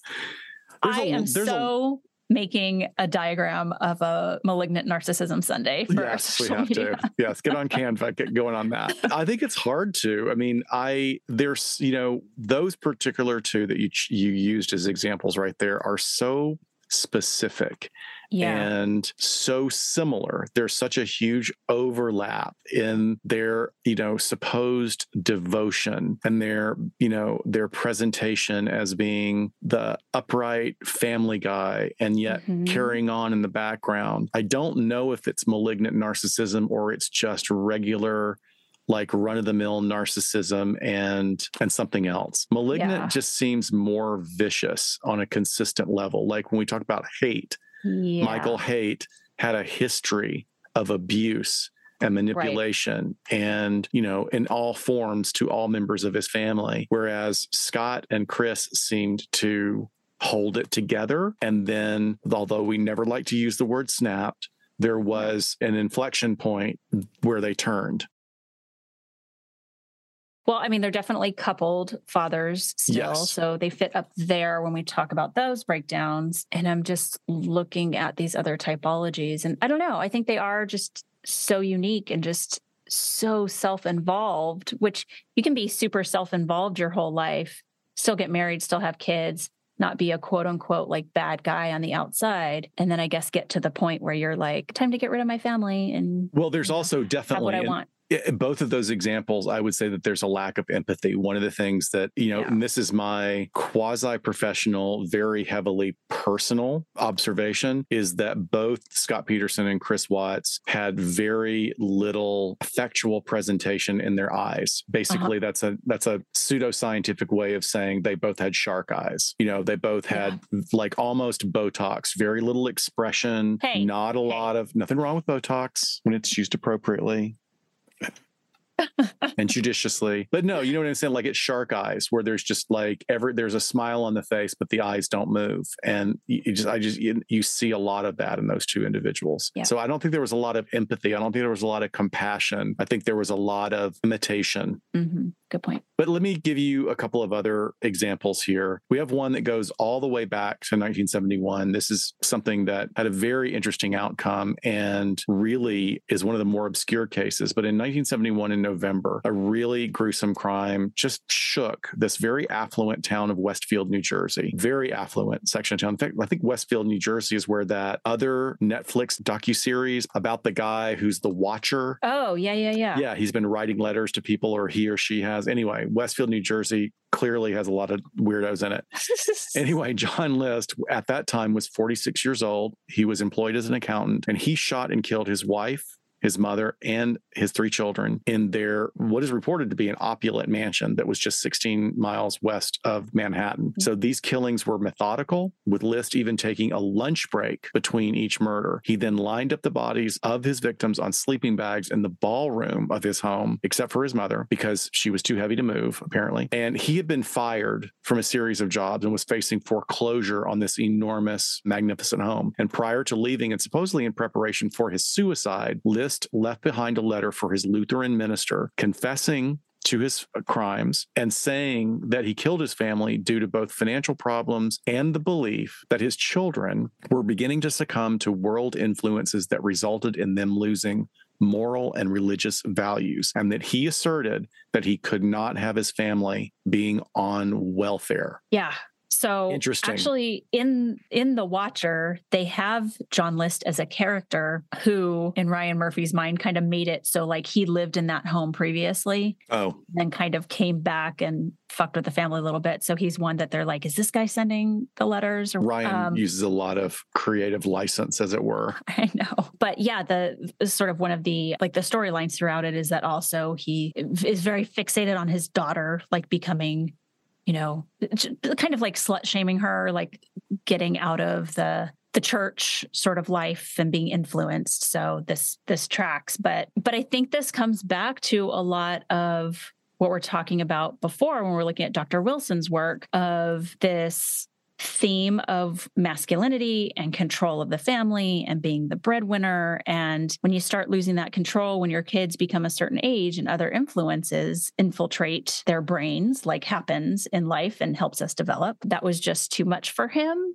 I am making a diagram of a malignant narcissism Sunday. Yes, we have to. Yes, get on Canva, get going on that. I think it's hard to. I mean, there's those particular two that you used as examples right there are so specific and so similar. There's such a huge overlap in their, supposed devotion and their presentation as being the upright family guy and yet carrying on in the background. I don't know if it's malignant narcissism or it's just regular like run-of-the-mill narcissism and something else. Malignant just seems more vicious on a consistent level. Like when we talk about Haight, Michael Haight had a history of abuse and manipulation and, in all forms to all members of his family. Whereas Scott and Chris seemed to hold it together. And then, although we never like to use the word snapped, there was an inflection point where they turned. Well, I mean, they're definitely coupled fathers still. So they fit up there when we talk about those breakdowns. And I'm just looking at these other typologies. And I don't know, I think they are just so unique and just so self-involved, which you can be super self-involved your whole life, still get married, still have kids, not be a quote unquote like bad guy on the outside. And then I guess get to the point where you're like, time to get rid of my family. And well, there's also definitely have what I want. Both of those examples, I would say that there's a lack of empathy. One of the things that, and this is my quasi-professional, very heavily personal observation, is that both Scott Peterson and Chris Watts had very little effectual presentation in their eyes. Basically, that's a pseudoscientific way of saying they both had shark eyes. They both had like almost Botox, very little expression, not a lot of, nothing wrong with Botox when it's used appropriately. and judiciously. But no, you know what I'm saying? Like it's shark eyes where there's just like there's a smile on the face, but the eyes don't move. And you see a lot of that in those two individuals. Yeah. So I don't think there was a lot of empathy. I don't think there was a lot of compassion. I think there was a lot of imitation. Mm-hmm. Good point. But let me give you a couple of other examples here. We have one that goes all the way back to 1971. This is something that had a very interesting outcome and really is one of the more obscure cases. But in 1971 in November, a really gruesome crime just shook this very affluent town of Westfield, New Jersey. Very affluent section of town. In fact, I think Westfield, New Jersey is where that other Netflix docuseries about the guy who's the Watcher. Oh, yeah. Yeah, he's been writing letters to people, or he or she has. Anyway, Westfield, New Jersey clearly has a lot of weirdos in it. Anyway, John List at that time was 46 years old. He was employed as an accountant, and he shot and killed his wife, his mother, and his 3 children in their what is reported to be an opulent mansion that was just 16 miles west of Manhattan. So these killings were methodical, with List even taking a lunch break between each murder. He then lined up the bodies of his victims on sleeping bags in the ballroom of his home, except for his mother, because she was too heavy to move, apparently. And he had been fired from a series of jobs and was facing foreclosure on this enormous, magnificent home. And prior to leaving, and supposedly in preparation for his suicide, List left behind a letter for his Lutheran minister confessing to his crimes and saying that he killed his family due to both financial problems and the belief that his children were beginning to succumb to world influences that resulted in them losing moral and religious values, and that he asserted that he could not have his family being on welfare. Yeah. So interesting. Actually, in The Watcher, they have John List as a character who, in Ryan Murphy's mind, kind of made it so like he lived in that home previously. Oh. Then kind of came back and fucked with the family a little bit. So he's one that they're like, is this guy sending the letters? Ryan uses a lot of creative license, as it were. I know. But yeah, the sort of one of the like the storylines throughout it is that also he is very fixated on his daughter, like becoming, you know, kind of like slut shaming her, like getting out of the church sort of life and being influenced. So this tracks. But I think this comes back to a lot of what we're talking about before when we're looking at Dr. Wilson's work of this theme of masculinity and control of the family and being the breadwinner. And when you start losing that control, when your kids become a certain age and other influences infiltrate their brains, like happens in life and helps us develop, that was just too much for him.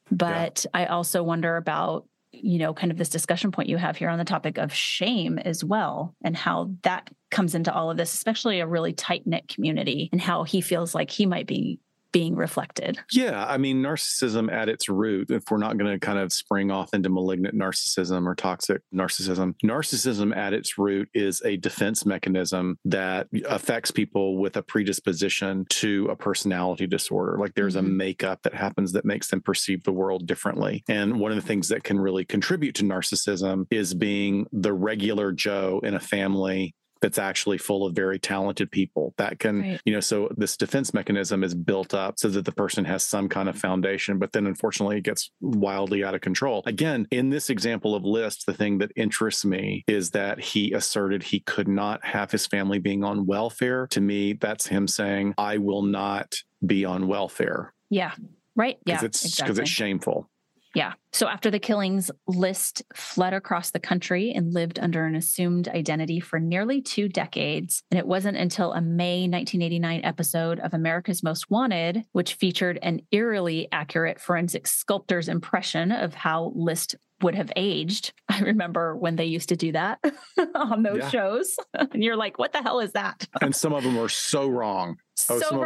But yeah. I also wonder about, you know, kind of this discussion point you have here on the topic of shame as well, and how that comes into all of this, especially a really tight-knit community, and how he feels like he might be being reflected. Yeah. I mean, narcissism at its root, if we're not going to kind of spring off into malignant narcissism or toxic narcissism at its root is a defense mechanism that affects people with a predisposition to a personality disorder. Like there's a makeup that happens that makes them perceive the world differently. And one of the things that can really contribute to narcissism is being the regular Joe in a family that's actually full of very talented people that can, you know, so this defense mechanism is built up so that the person has some kind of foundation, but then unfortunately it gets wildly out of control. Again, in this example of List, the thing that interests me is that he asserted he could not have his family being on welfare. To me, that's him saying, I will not be on welfare. Yeah. Right. Yeah. Because it's shameful. Yeah. So after the killings, List fled across the country and lived under an assumed identity for nearly 2 decades. And it wasn't until a May 1989 episode of America's Most Wanted, which featured an eerily accurate forensic sculptor's impression of how List would have aged. I remember when they used to do that on those shows. And you're like, what the hell is that? And some of them were so wrong. So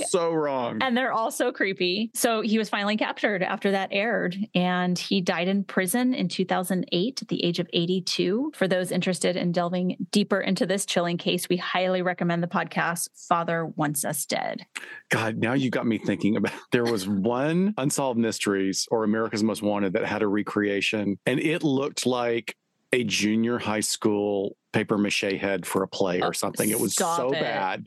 wrong. And they're also creepy. So he was finally captured after that aired, and he died in prison in 2008 at the age of 82. For those interested in delving deeper into this chilling case, we highly recommend the podcast Father Wants Us Dead. God, now you got me thinking about, there was one Unsolved Mysteries or America's Most Wanted that had a recreation, and it looked like a junior high school paper mache head for a play or something. It was so bad.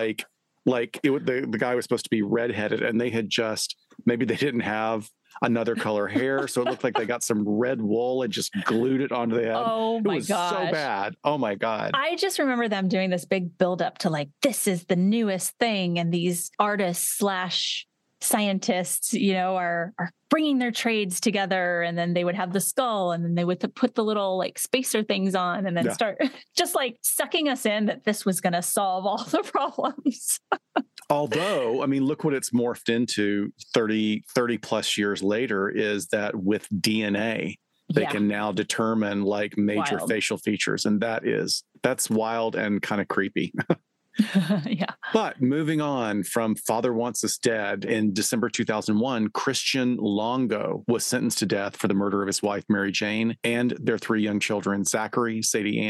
The guy was supposed to be redheaded, and they had just, maybe they didn't have another color hair, so it looked like they got some red wool and just glued it onto the head. Oh my gosh. So bad. Oh my God. I just remember them doing this big buildup to like, this is the newest thing, and these artists / scientists, you know, are bringing their trades together, and then they would have the skull, and then they would put the little like spacer things on, and then start just like sucking us in that this was going to solve all the problems. Although, I mean, look what it's morphed into 30 plus years later, is that with DNA, they can now determine like major facial features. And that's wild and kind of creepy. Yeah. But moving on from Father Wants Us Dead, in December 2001, Christian Longo was sentenced to death for the murder of his wife, Mary Jane, and their 3 young children, Zachary, Sadie Ann,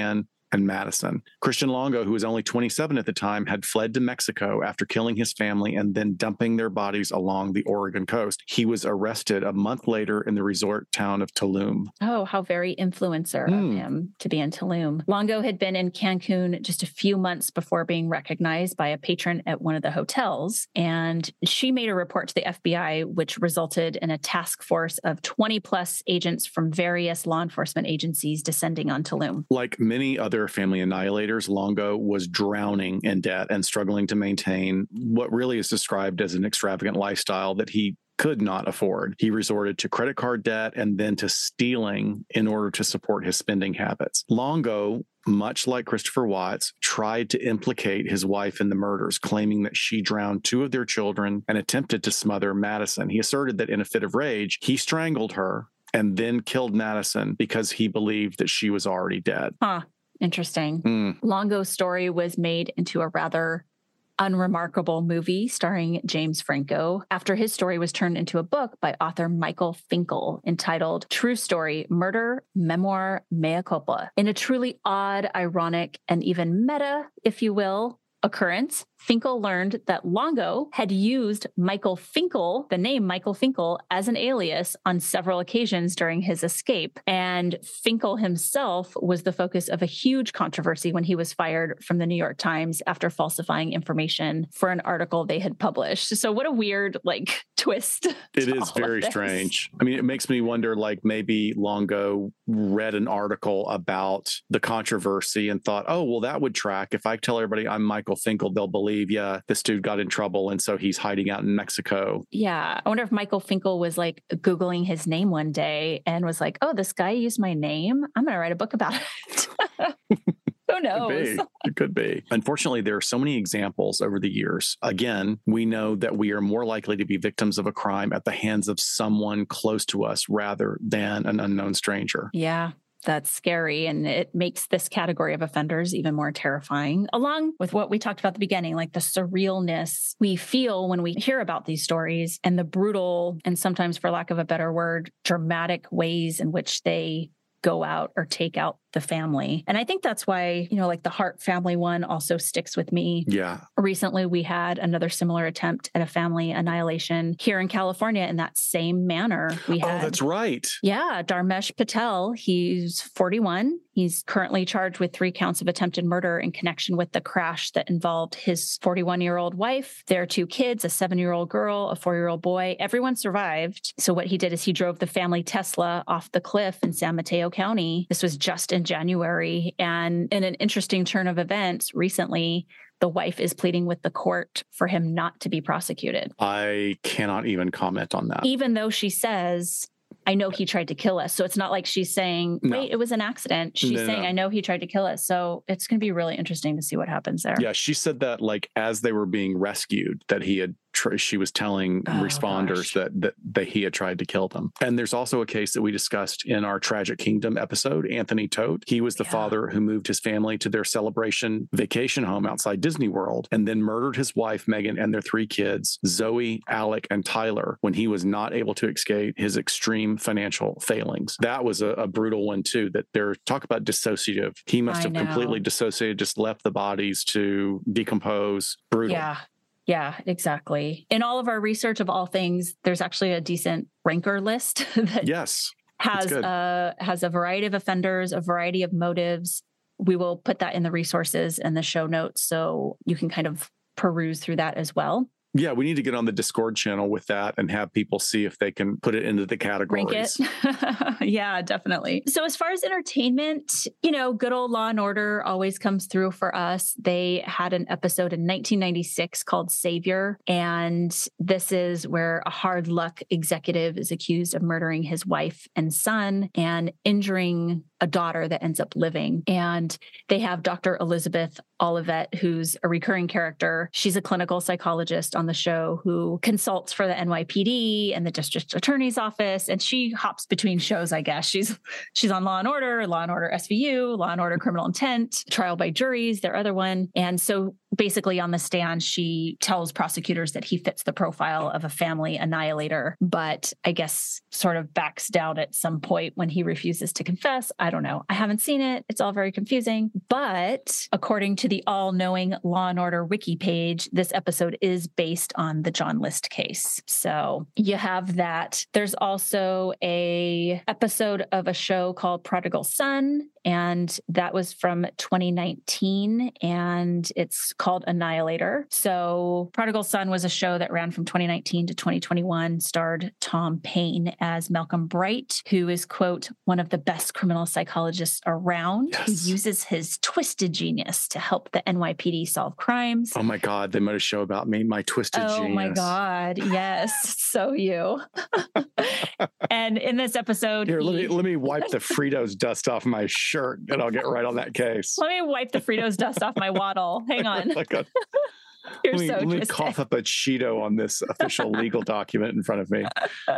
and Madison. Christian Longo, who was only 27 at the time, had fled to Mexico after killing his family and then dumping their bodies along the Oregon coast. He was arrested a month later in the resort town of Tulum. Oh, how very influencer of him to be in Tulum. Longo had been in Cancun just a few months before being recognized by a patron at one of the hotels. And she made a report to the FBI, which resulted in a task force of 20 plus agents from various law enforcement agencies descending on Tulum. Like many other family annihilators, Longo was drowning in debt and struggling to maintain what really is described as an extravagant lifestyle that he could not afford. He resorted to credit card debt and then to stealing in order to support his spending habits. Longo, much like Christopher Watts, tried to implicate his wife in the murders, claiming that she drowned two of their children and attempted to smother Madison. He asserted that in a fit of rage, he strangled her and then killed Madison because he believed that she was already dead. Huh. Interesting. Longo's story was made into a rather unremarkable movie starring James Franco after his story was turned into a book by author Michael Finkel entitled True Story, Murder, Memoir, Mea Culpa. In a truly odd, ironic, and even meta, if you will, occurrence, Finkel learned that Longo had used Michael Finkel, the name Michael Finkel, as an alias on several occasions during his escape. And Finkel himself was the focus of a huge controversy when he was fired from the New York Times after falsifying information for an article they had published. So what a weird, twist. It is very strange. I mean, it makes me wonder, maybe Longo read an article about the controversy and thought, oh, well, that would track. If I tell everybody I'm Michael Finkel, they'll believe, yeah, this dude got in trouble. And so he's hiding out in Mexico. Yeah. I wonder if Michael Finkel was Googling his name one day and was like, oh, this guy used my name. I'm going to write a book about it. Who knows? It could be. Unfortunately, there are so many examples over the years. Again, we know that we are more likely to be victims of a crime at the hands of someone close to us rather than an unknown stranger. Yeah. That's scary. And it makes this category of offenders even more terrifying, along with what we talked about at the beginning, the surrealness we feel when we hear about these stories and the brutal and sometimes, for lack of a better word, dramatic ways in which they go out or take out the family. And I think that's why, the Hart family one also sticks with me. Yeah. Recently, we had another similar attempt at a family annihilation here in California in that same manner. Oh, that's right. Yeah. Dharmesh Patel, he's 41. He's currently charged with 3 counts of attempted murder in connection with the crash that involved his 41-year-old wife, their 2 kids, a 7-year-old girl, a 4-year-old boy. Everyone survived. So what he did is he drove the family Tesla off the cliff in San Mateo County. This was just in January. And in an interesting turn of events recently, the wife is pleading with the court for him not to be prosecuted. I cannot even comment on that. Even though she says, I know he tried to kill us. So it's not like she's saying, wait, it was an accident. She's saying, I know he tried to kill us. So it's going to be really interesting to see what happens there. Yeah, she said that as they were being rescued, that she was telling responders that he had tried to kill them. And there's also a case that we discussed in our Tragic Kingdom episode, Anthony Todt. He was the father who moved his family to their Celebration vacation home outside Disney World and then murdered his wife, Megan, and their 3 kids, Zoe, Alec, and Tyler, when he was not able to escape his extreme financial failings. That was a brutal one too, that they're talk about dissociative. He must have completely dissociated, just left the bodies to decompose. Brutal. Yeah, exactly. In all of our research of all things, there's actually a decent ranker list that has a variety of offenders, a variety of motives. We will put that in the resources and the show notes so you can kind of peruse through that as well. Yeah, we need to get on the Discord channel with that and have people see if they can put it into the categories. Rank it. Yeah, definitely. So as far as entertainment, good old Law and Order always comes through for us. They had an episode in 1996 called Savior. And this is where a hard luck executive is accused of murdering his wife and son and injuring a daughter that ends up living. And they have Dr. Elizabeth Olivet, who's a recurring character. She's a clinical psychologist on the show who consults for the NYPD and the district attorney's office. And she hops between shows, I guess. She's on Law and Order SVU, Law and Order Criminal Intent, Trial by Juries, their other one. And so basically on the stand, she tells prosecutors that he fits the profile of a family annihilator, but I guess sort of backs down at some point when he refuses to confess. I don't know. I haven't seen it. It's all very confusing. But according to the all-knowing Law and Order wiki page, this episode is based on the John List case. So you have that. There's also a episode of a show called Prodigal Son, and that was from 2019, and it's called Annihilator. So Prodigal Son was a show that ran from 2019 to 2021, starred Tom Paine as Malcolm Bright, who is, quote, one of the best criminal psychologists around, who uses his twisted genius to help the NYPD solve crimes. Oh my God, they made a show about me, my twisted genius. Oh my God, yes, so you. And in this episode... Here, let me wipe the Fritos dust off my shirt and I'll get right on that case. Let me wipe the Fritos dust off my waddle. Hang on. Let me cough up a Cheeto on this official legal document in front of me.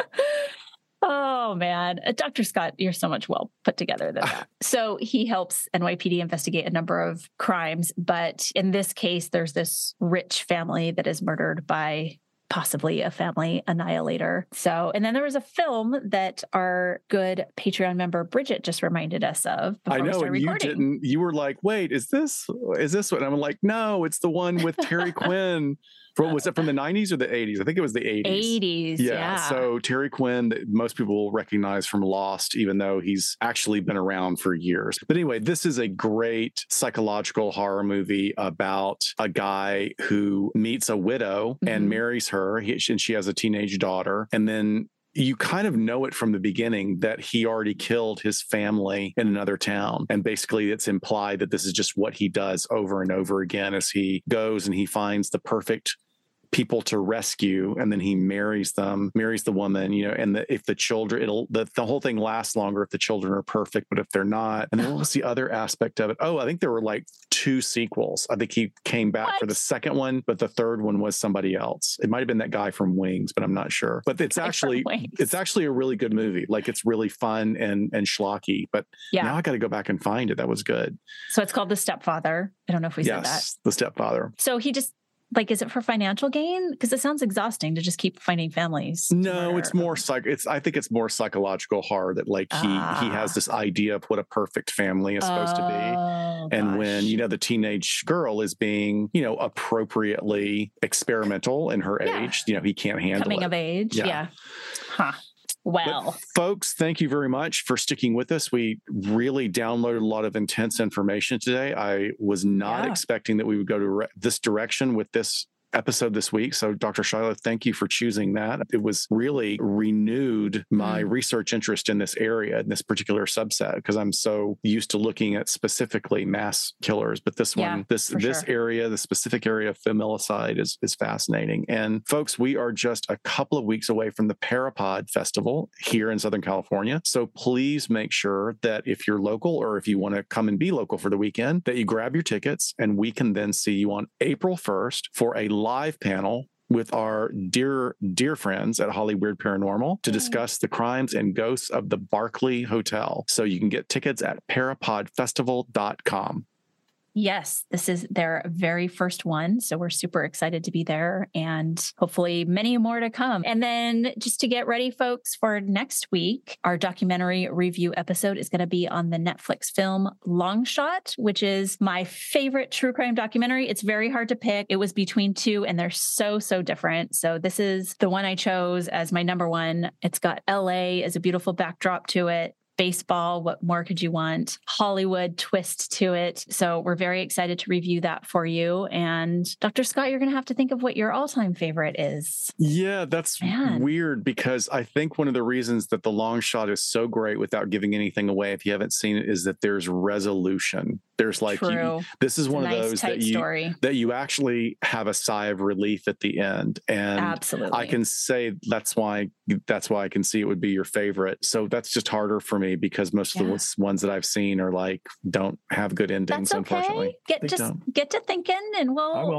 Oh, man. Dr. Scott, you're so much well put together than that. So he helps NYPD investigate a number of crimes. But in this case, there's this rich family that is murdered by possibly a family annihilator. So, and then there was a film that our good Patreon member Bridget just reminded us of. I know, and you didn't. You were like, "Wait, is this what?" And I'm like, "No, it's the one with Terry Quinn." Was it from the 90s or the 80s? I think it was the 80s. 80s, yeah. So Terry Quinn, that most people will recognize from Lost, even though he's actually been around for years. But anyway, this is a great psychological horror movie about a guy who meets a widow and marries her, and she has a teenage daughter. And then you kind of know it from the beginning that he already killed his family in another town. And basically it's implied that this is just what he does over and over again as he goes and he finds the perfect people to rescue, and then he marries the woman, and if the children, the whole thing lasts longer if the children are perfect, but if they're not. And then what was the other aspect of it? Oh, I think there were like 2 sequels. I think he came back for the second one, but the third one was somebody else. It might have been that guy from Wings, but I'm not sure. But it's actually a really good movie. Like, it's really fun and schlocky, but now I got to go back and find it. That was good. So it's called The Stepfather. I don't know if we said that. Yes, The Stepfather. So he just, is it for financial gain? Because it sounds exhausting to just keep finding families. No, it's more I think it's more psychological horror that he has this idea of what a perfect family is supposed to be. And when, the teenage girl is being, appropriately experimental in her age, he can't handle coming of age. Yeah. Huh. Well, but folks, thank you very much for sticking with us. We really downloaded a lot of intense information today. I was not expecting that we would go to this direction with this episode this week. So Dr. Shiloh, thank you for choosing that. It was really renewed my research interest in this area, in this particular subset, because I'm so used to looking at specifically mass killers. But this one, this area, the specific area of familicide is fascinating. And folks, we are just a couple of weeks away from the Parapod Festival here in Southern California. So please make sure that if you're local, or if you want to come and be local for the weekend, that you grab your tickets, and we can then see you on April 1st for a live panel with our dear friends at Holly Weird Paranormal to discuss the crimes and ghosts of the Barclay Hotel. So you can get tickets at parapodfestival.com. Yes, this is their very first one. So we're super excited to be there, and hopefully many more to come. And then just to get ready, folks, for next week, our documentary review episode is going to be on the Netflix film Long Shot, which is my favorite true crime documentary. It's very hard to pick. It was between 2, and they're so different. So this is the one I chose as my number one. It's got LA as a beautiful backdrop to it. Baseball, what more could you want? Hollywood twist to it. So we're very excited to review that for you. And Dr. Scott, you're going to have to think of what your all-time favorite is. Yeah, that's weird, because I think one of the reasons that The Long Shot is so great, without giving anything away if you haven't seen it, is that there's resolution. There's this is one of those that you actually have a sigh of relief at the end. And absolutely, I can say that's why I can see it would be your favorite. So that's just harder for me, because most of the ones that I've seen are don't have good endings. That's okay. Unfortunately. Get to thinking, and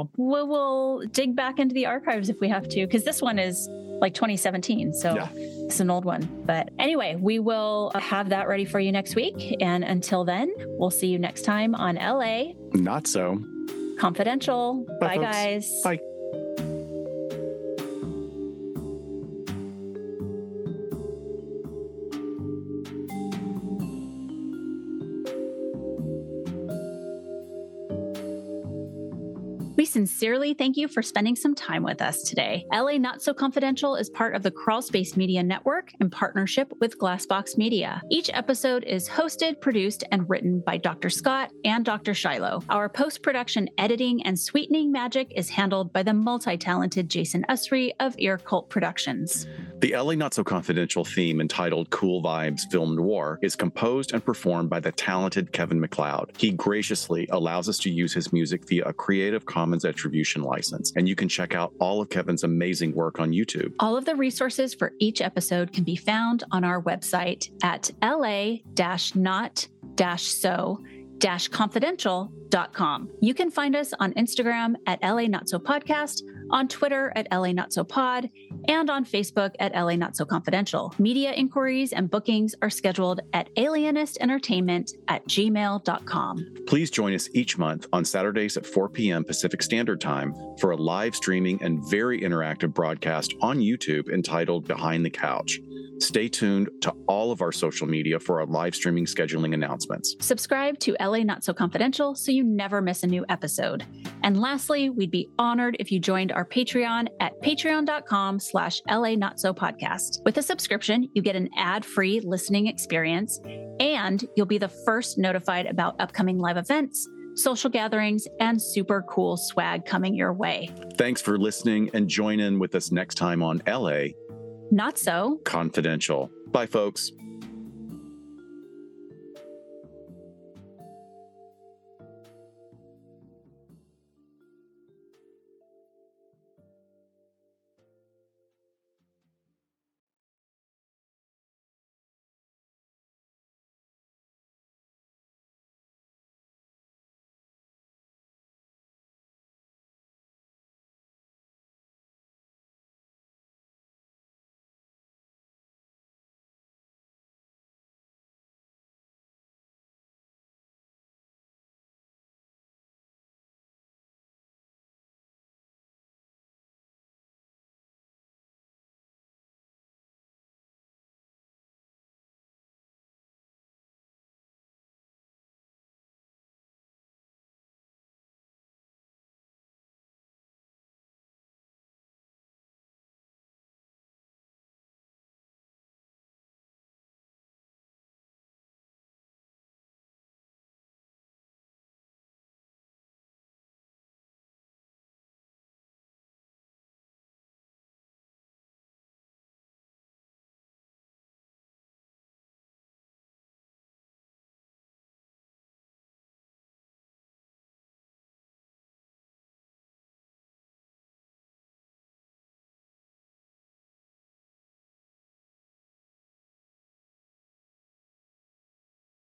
we'll dig back into the archives if we have to, because this one is 2017. So it's an old one. But anyway, we will have that ready for you next week. And until then, we'll see you next time on LA Not So Confidential. Bye, folks. Guys. Bye. We sincerely thank you for spending some time with us today. LA Not So Confidential is part of the Crawlspace Media Network in partnership with Glassbox Media. Each episode is hosted, produced, and written by Dr. Scott and Dr. Shiloh. Our post-production editing and sweetening magic is handled by the multi-talented Jason Usry of Ear Cult Productions. The LA Not So Confidential theme entitled Cool Vibes Film Noir is composed and performed by the talented Kevin MacLeod. He graciously allows us to use his music via a Creative Commons attribution license, and you can check out all of Kevin's amazing work on YouTube. All of the resources for each episode can be found on our website at la-not-so-confidential.com. You can find us on Instagram at LA Not So Podcast, on Twitter at LA Not So Pod, and on Facebook at LA Not So Confidential. Media inquiries and bookings are scheduled at alienistentertainment@gmail.com. Please join us each month on Saturdays at 4 p.m. Pacific Standard Time for a live streaming and very interactive broadcast on YouTube entitled Behind the Couch. Stay tuned to all of our social media for our live streaming scheduling announcements. Subscribe to LA Not So Confidential so you never miss a new episode. And lastly, we'd be honored if you joined our Patreon at patreon.com/LA Not So Podcast. With a subscription, you get an ad-free listening experience, and you'll be the first notified about upcoming live events, social gatherings, and super cool swag coming your way. Thanks for listening, and join in with us next time on LA Not So Confidential. Bye, folks.